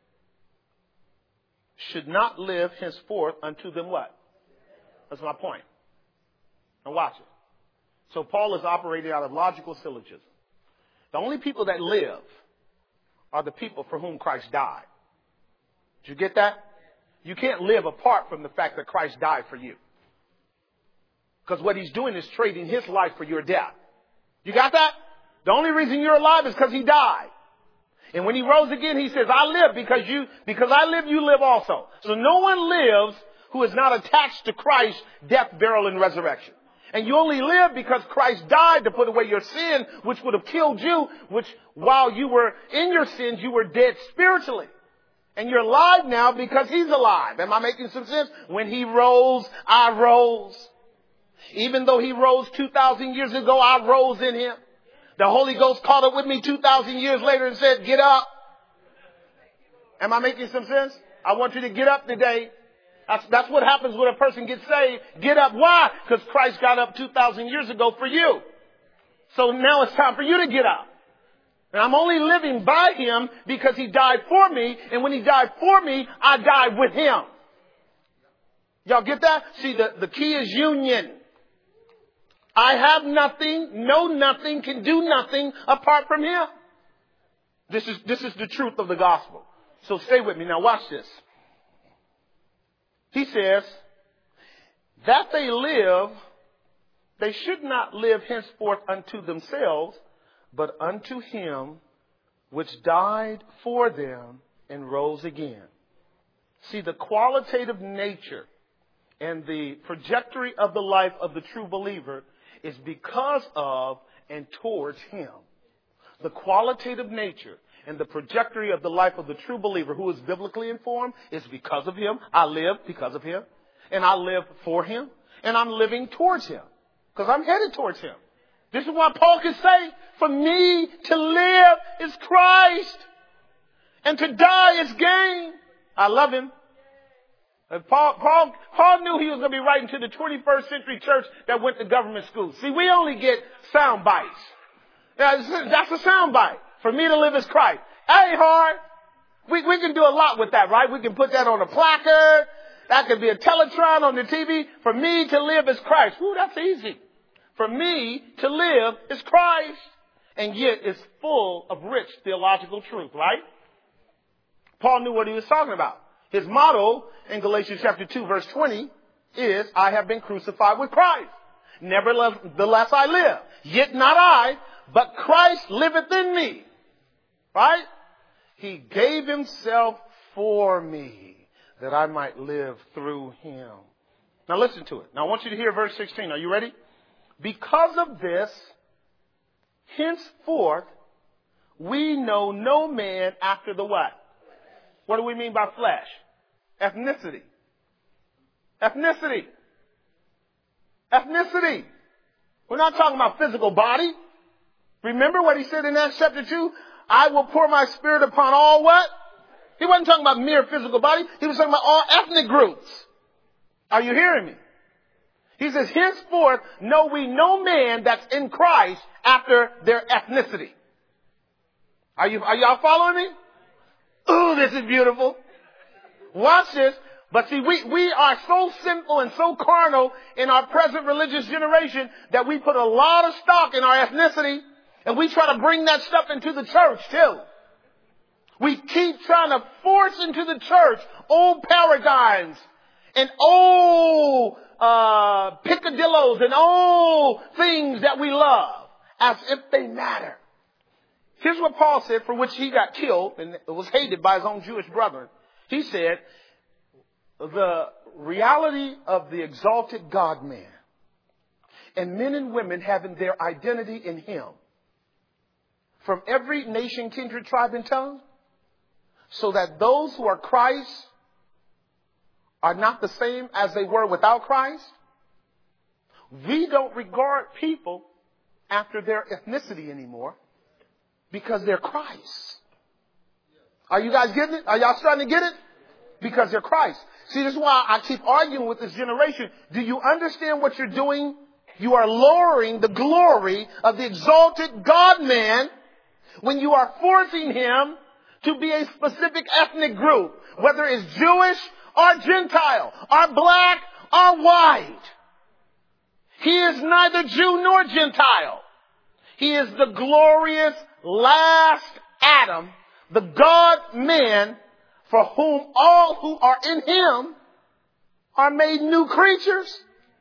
should not live henceforth unto them what? That's my point. Now watch it. So Paul is operating out of logical syllogism. The only people that live are the people for whom Christ died. Did you get that? You can't live apart from the fact that Christ died for you. Because what he's doing is trading his life for your death. You got that? The only reason you're alive is because he died. And when he rose again, he says, I live because I live, you live also. So no one lives who is not attached to Christ's death, burial, and resurrection. And you only live because Christ died to put away your sin, which would have killed you, which while you were in your sins, you were dead spiritually. And you're alive now because he's alive. Am I making some sense? When he rose, I rose. Even though he rose 2,000 years ago, I rose in him. The Holy Ghost caught up with me 2,000 years later and said, get up. Am I making some sense? I want you to get up today. That's what happens when a person gets saved. Get up. Why? Because Christ got up 2,000 years ago for you. So now it's time for you to get up. And I'm only living by him because he died for me. And when he died for me, I died with him. Y'all get that? See, the key is union. I have nothing, know nothing, can do nothing apart from him. This is the truth of the gospel. So stay with me. Now watch this. He says, that they live, they should not live henceforth unto themselves, but unto him which died for them and rose again. See, the qualitative nature and the trajectory of the life of the true believer is because of and towards him. The qualitative nature and the trajectory of the life of the true believer who is biblically informed is because of him. I live because of him. And I live for him. And I'm living towards him. Because I'm headed towards him. This is why Paul can say, for me to live is Christ. And to die is gain. I love him. And Paul knew he was going to be writing to the 21st century church that went to government school. See, we only get sound bites. That's a sound bite. For me to live is Christ. That ain't hard. We can do a lot with that, right? We can put that on a placard. That could be a Teletron on the TV. For me to live is Christ. Ooh, that's easy. For me to live is Christ. And yet it's full of rich theological truth, right? Paul knew what he was talking about. His motto in Galatians chapter 2 verse 20 is, I have been crucified with Christ. Nevertheless I live. Yet not I, but Christ liveth in me. Right? He gave himself for me that I might live through him. Now listen to it. Now I want you to hear verse 16. Are you ready? Because of this, henceforth, we know no man after the what? What do we mean by flesh? Ethnicity. Ethnicity. Ethnicity. We're not talking about physical body. Remember what he said in Acts chapter 2? I will pour my spirit upon all what? He wasn't talking about mere physical body. He was talking about all ethnic groups. Are you hearing me? He says, henceforth know we no man that's in Christ after their ethnicity. Are y'all following me? Ooh, this is beautiful. Watch this. But see, we are so sinful and so carnal in our present religious generation that we put a lot of stock in our ethnicity, and we try to bring that stuff into the church too. We keep trying to force into the church old paradigms and old picadillos and old things that we love as if they matter. Here's what Paul said, for which he got killed and was hated by his own Jewish brethren. He said, the reality of the exalted God-man and men and women having their identity in him from every nation, kindred, tribe, and tongue, so that those who are Christ are not the same as they were without Christ. We don't regard people after their ethnicity anymore because they're Christ. Are you guys getting it? Are y'all starting to get it? Because they're Christ. See, this is why I keep arguing with this generation. Do you understand what you're doing? You are lowering the glory of the exalted God-man when you are forcing him to be a specific ethnic group, whether it's Jewish or Gentile, or black or white. He is neither Jew nor Gentile. He is the glorious last Adam, the God-man, for whom all who are in him are made new creatures.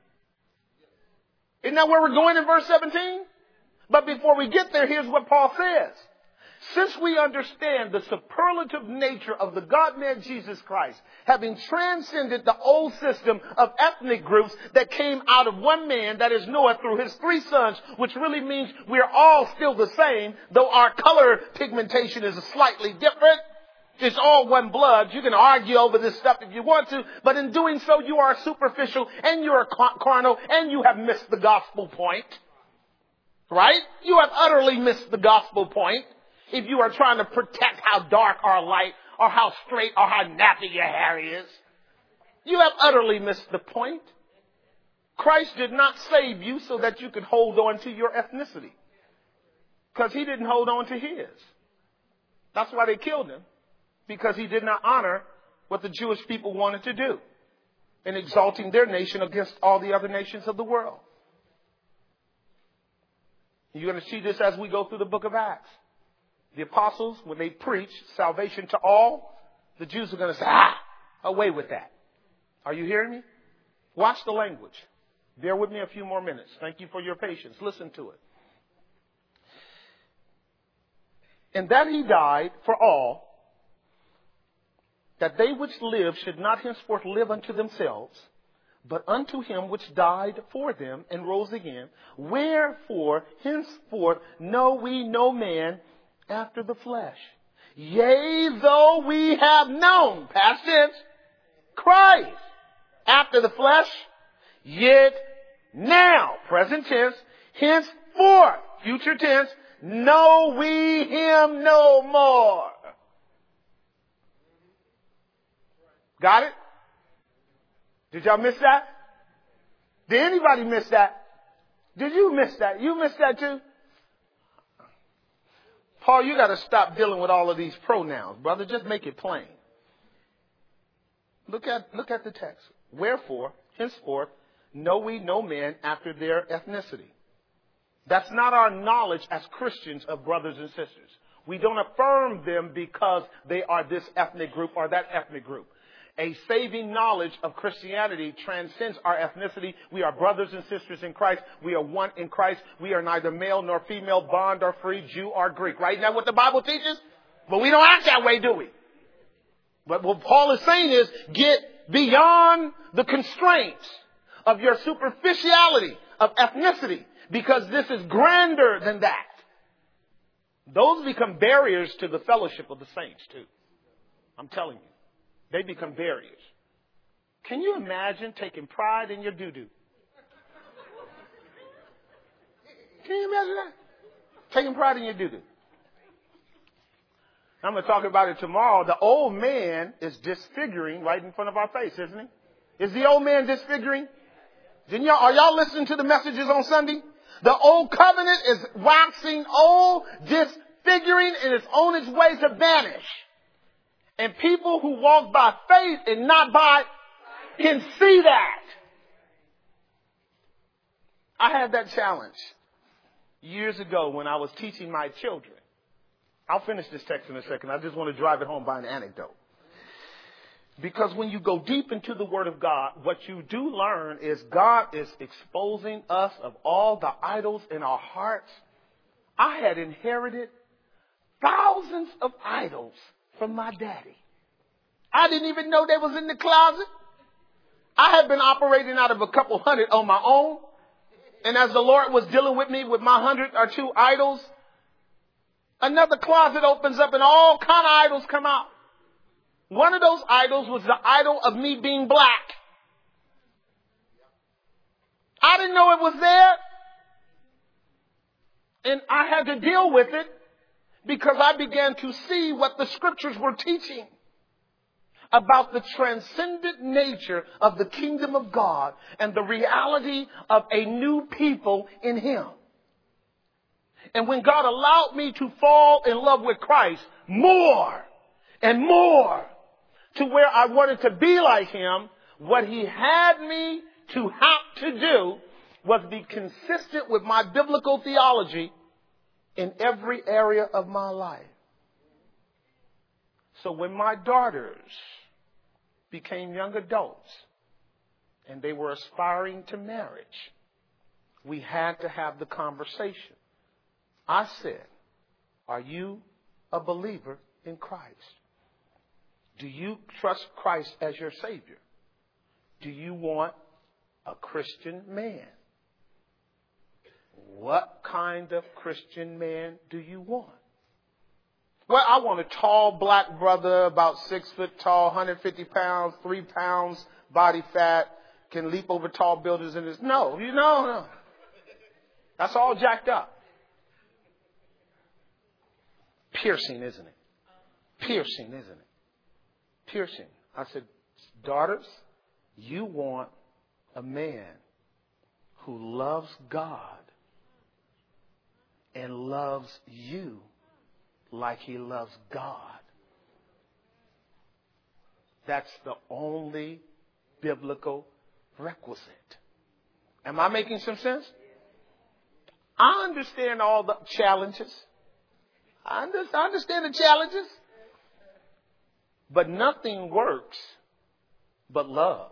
Isn't that where we're going in verse 17? But before we get there, here's what Paul says. Since we understand the superlative nature of the God-man Jesus Christ, having transcended the old system of ethnic groups that came out of one man, that is Noah, through his 3 sons, which really means we're all still the same, though our color pigmentation is slightly different. It's all one blood. You can argue over this stuff if you want to, but in doing so, you are superficial and you are carnal and you have missed the gospel point. Right? You have utterly missed the gospel point if you are trying to protect how dark or light or how straight or how nappy your hair is. You have utterly missed the point. Christ did not save you so that you could hold on to your ethnicity, because he didn't hold on to his. That's why they killed him. Because he did not honor what the Jewish people wanted to do in exalting their nation against all the other nations of the world. You're going to see this as we go through the book of Acts. The apostles, when they preach salvation to all, the Jews are going to say, away with that. Are you hearing me? Watch the language. Bear with me a few more minutes. Thank you for your patience. Listen to it. And that he died for all, that they which live should not henceforth live unto themselves, but unto him which died for them and rose again. Wherefore henceforth know we no man after the flesh. Yea, though we have known, past tense, Christ after the flesh, yet now, present tense, henceforth, future tense, know we him no more. Got it? Did y'all miss that? Did anybody miss that? Did you miss that? You missed that too? Paul, you got to stop dealing with all of these pronouns, brother. Just make it plain. Look at the text. Wherefore, henceforth, know we no man after their ethnicity. That's not our knowledge as Christians of brothers and sisters. We don't affirm them because they are this ethnic group or that ethnic group. A saving knowledge of Christianity transcends our ethnicity. We are brothers and sisters in Christ. We are one in Christ. We are neither male nor female, bond or free, Jew or Greek. Right? Isn't that what the Bible teaches? But we don't act that way, do we? But what Paul is saying is get beyond the constraints of your superficiality, of ethnicity, because this is grander than that. Those become barriers to the fellowship of the saints too. I'm telling you. They become barriers. Can you imagine taking pride in your doo-doo? Can you imagine that? Taking pride in your doo-doo. I'm going to talk about it tomorrow. The old man is disfiguring right in front of our face, isn't he? Is the old man disfiguring? Are y'all listening to the messages on Sunday? The old covenant is waxing old, disfiguring, and it's on its way to vanish. And people who walk by faith and not by can see that. I had that challenge years ago when I was teaching my children. I'll finish this text in a second. I just want to drive it home by an anecdote. Because when you go deep into the Word of God, what you do learn is God is exposing us of all the idols in our hearts. I had inherited thousands of idols from my daddy. I didn't even know they was in the closet. I had been operating out of a couple hundred on my own. And as the Lord was dealing with me with my 100 or 2 idols, another closet opens up and all kind of idols come out. One of those idols was the idol of me being black. I didn't know it was there. And I had to deal with it because I began to see what the scriptures were teaching about the transcendent nature of the kingdom of God and the reality of a new people in Him. And when God allowed me to fall in love with Christ more and more to where I wanted to be like Him, what He had me to have to do was be consistent with my biblical theology in every area of my life. So when my daughters became young adults and they were aspiring to marriage, we had to have the conversation. I said, are you a believer in Christ? Do you trust Christ as your Savior? Do you want a Christian man? What kind of Christian man do you want? Well, I want a tall black brother, about 6 foot tall, 150 pounds, 3 pounds body fat, can leap over tall buildings and this. No. That's all jacked up. Piercing, isn't it? Piercing, isn't it? Piercing. I said, daughters, you want a man who loves God and loves you like he loves God. That's the only biblical requisite. Am I making some sense? I understand all the challenges. I understand the challenges. But nothing works but love.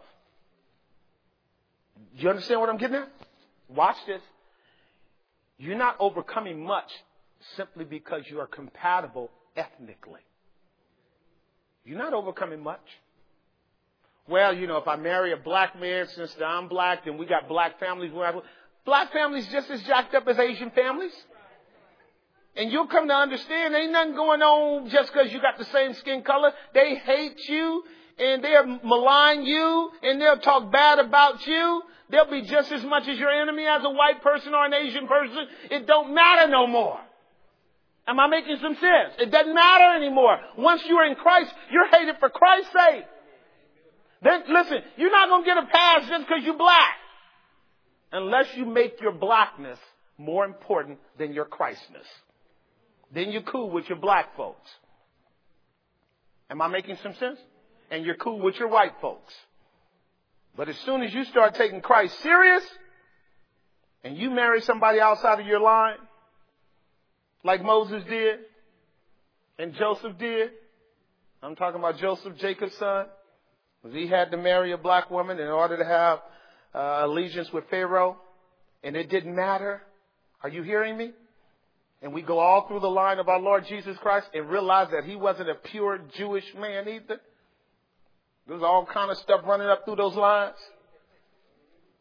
You understand what I'm getting at? Watch this. You're not overcoming much simply because you are compatible ethnically. You're not overcoming much. Well, if I marry a black man, since I'm black, then we got black families. Black families just as jacked up as Asian families. And you'll come to understand ain't nothing going on just because you got the same skin color. They hate you and they'll malign you and they'll talk bad about you. They'll be just as much as your enemy as a white person or an Asian person. It don't matter no more. Am I making some sense? It doesn't matter anymore. Once you're in Christ, you're hated for Christ's sake. Then, listen, you're not going to get a pass just because you're black. Unless you make your blackness more important than your Christness. Then you're cool with your black folks. Am I making some sense? And you're cool with your white folks. But as soon as you start taking Christ serious and you marry somebody outside of your line, like Moses did and Joseph did, I'm talking about Joseph, Jacob's son, because he had to marry a black woman in order to have allegiance with Pharaoh, and it didn't matter. Are you hearing me? And we go all through the line of our Lord Jesus Christ and realize that he wasn't a pure Jewish man either. There's all kind of stuff running up through those lines.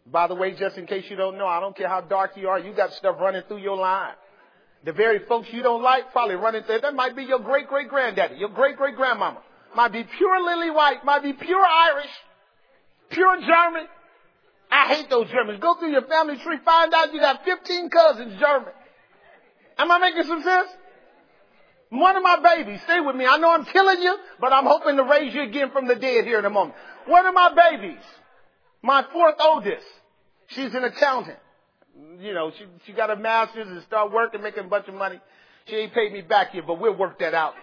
By the way, just in case you don't know, I don't care how dark you are, you got stuff running through your line. The very folks you don't like probably running through. That might be your great-great-granddaddy, your great-great-grandmama. Might be pure lily white, might be pure Irish, pure German. I hate those Germans. Go through your family tree, find out you got 15 cousins German. Am I making some sense? One of my babies, stay with me. I know I'm killing you, but I'm hoping to raise you again from the dead here in a moment. One of my babies, my fourth oldest, she's an accountant. You know, she got a master's and started working, making a bunch of money. She ain't paid me back yet, but we'll work that out.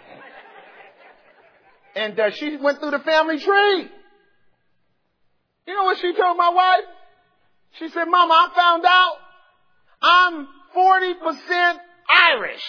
And she went through the family tree. You know what she told my wife? She said, Mama, I found out I'm 40% Irish.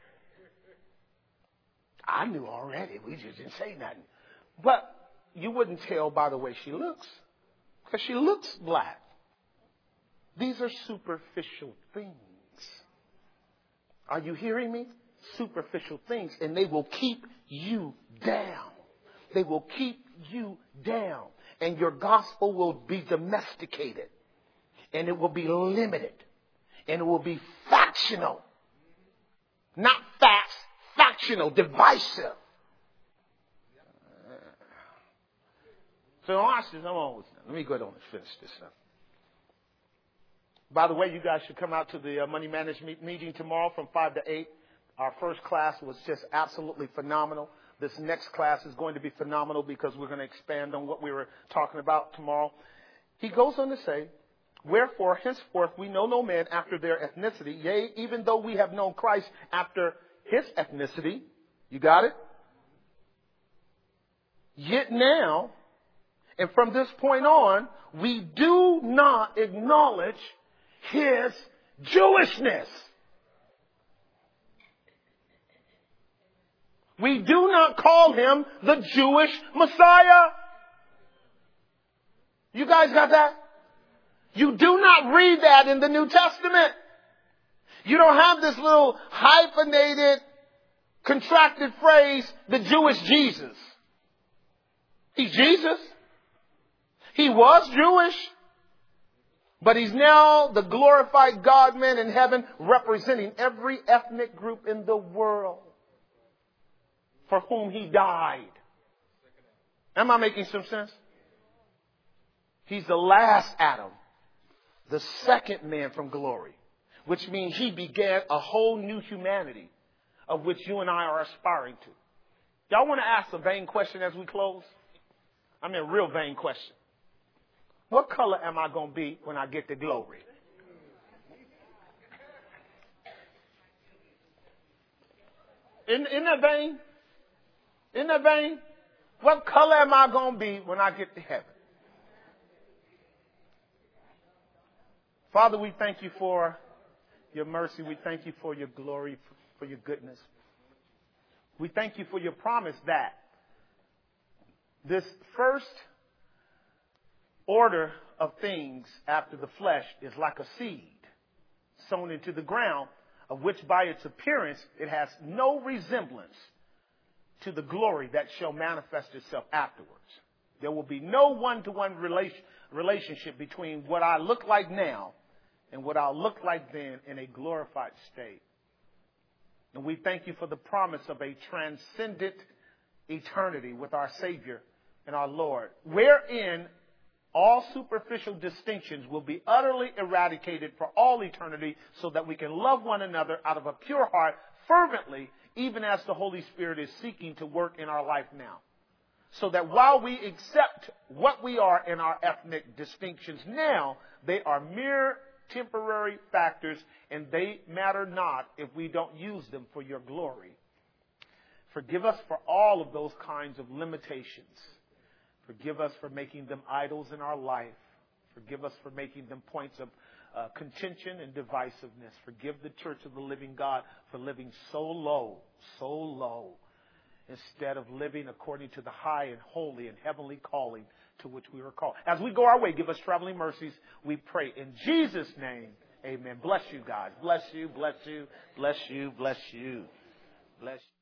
I knew already. We just didn't say nothing. But you wouldn't tell by the way she looks. Because she looks black. These are superficial things. Are you hearing me? Superficial things. And they will keep you down. They will keep you down. And your gospel will be domesticated. And it will be limited. And it will be factional. Not facts, factional, divisive. So watch this. I'm almost done. Let me go ahead and finish this up. By the way, you guys should come out to the money management meeting tomorrow from 5 to 8. Our first class was just absolutely phenomenal. This next class is going to be phenomenal because we're going to expand on what we were talking about tomorrow. He goes on to say, wherefore, henceforth, we know no man after their ethnicity. Yea, even though we have known Christ after his ethnicity. You got it? Yet now, and from this point on, we do not acknowledge his Jewishness. We do not call him the Jewish Messiah. You guys got that? You do not read that in the New Testament. You don't have this little hyphenated, contracted phrase, the Jewish Jesus. He's Jesus. He was Jewish. But he's now the glorified God-man in heaven, representing every ethnic group in the world for whom he died. Am I making some sense? He's the last Adam, the second man from glory, which means he began a whole new humanity of which you and I are aspiring to. Y'all want to ask a vain question as we close? I mean, a real vain question. What color am I going to be when I get to glory? Isn't that vain? Isn't that vain? What color am I going to be when I get to heaven? Father, we thank you for your mercy. We thank you for your glory, for your goodness. We thank you for your promise that this first order of things after the flesh is like a seed sown into the ground, of which by its appearance it has no resemblance to the glory that shall manifest itself afterwards. There will be no one-to-one relationship between what I look like now and what I'll look like then in a glorified state. And we thank you for the promise of a transcendent eternity with our Savior and our Lord, wherein all superficial distinctions will be utterly eradicated for all eternity so that we can love one another out of a pure heart fervently, even as the Holy Spirit is seeking to work in our life now. So that while we accept what we are in our ethnic distinctions now, they are mere temporary factors and they matter not if we don't use them for your glory. Forgive us for all of those kinds of limitations. Forgive us for making them idols in our life. Forgive us for making them points of contention and divisiveness. Forgive the Church of the Living God for living so low, instead of living according to the high and holy and heavenly calling to which we were called. As we go our way, give us traveling mercies, we pray. In Jesus' name, amen. Bless you, God. Bless you, bless you, bless you, bless you. Bless you.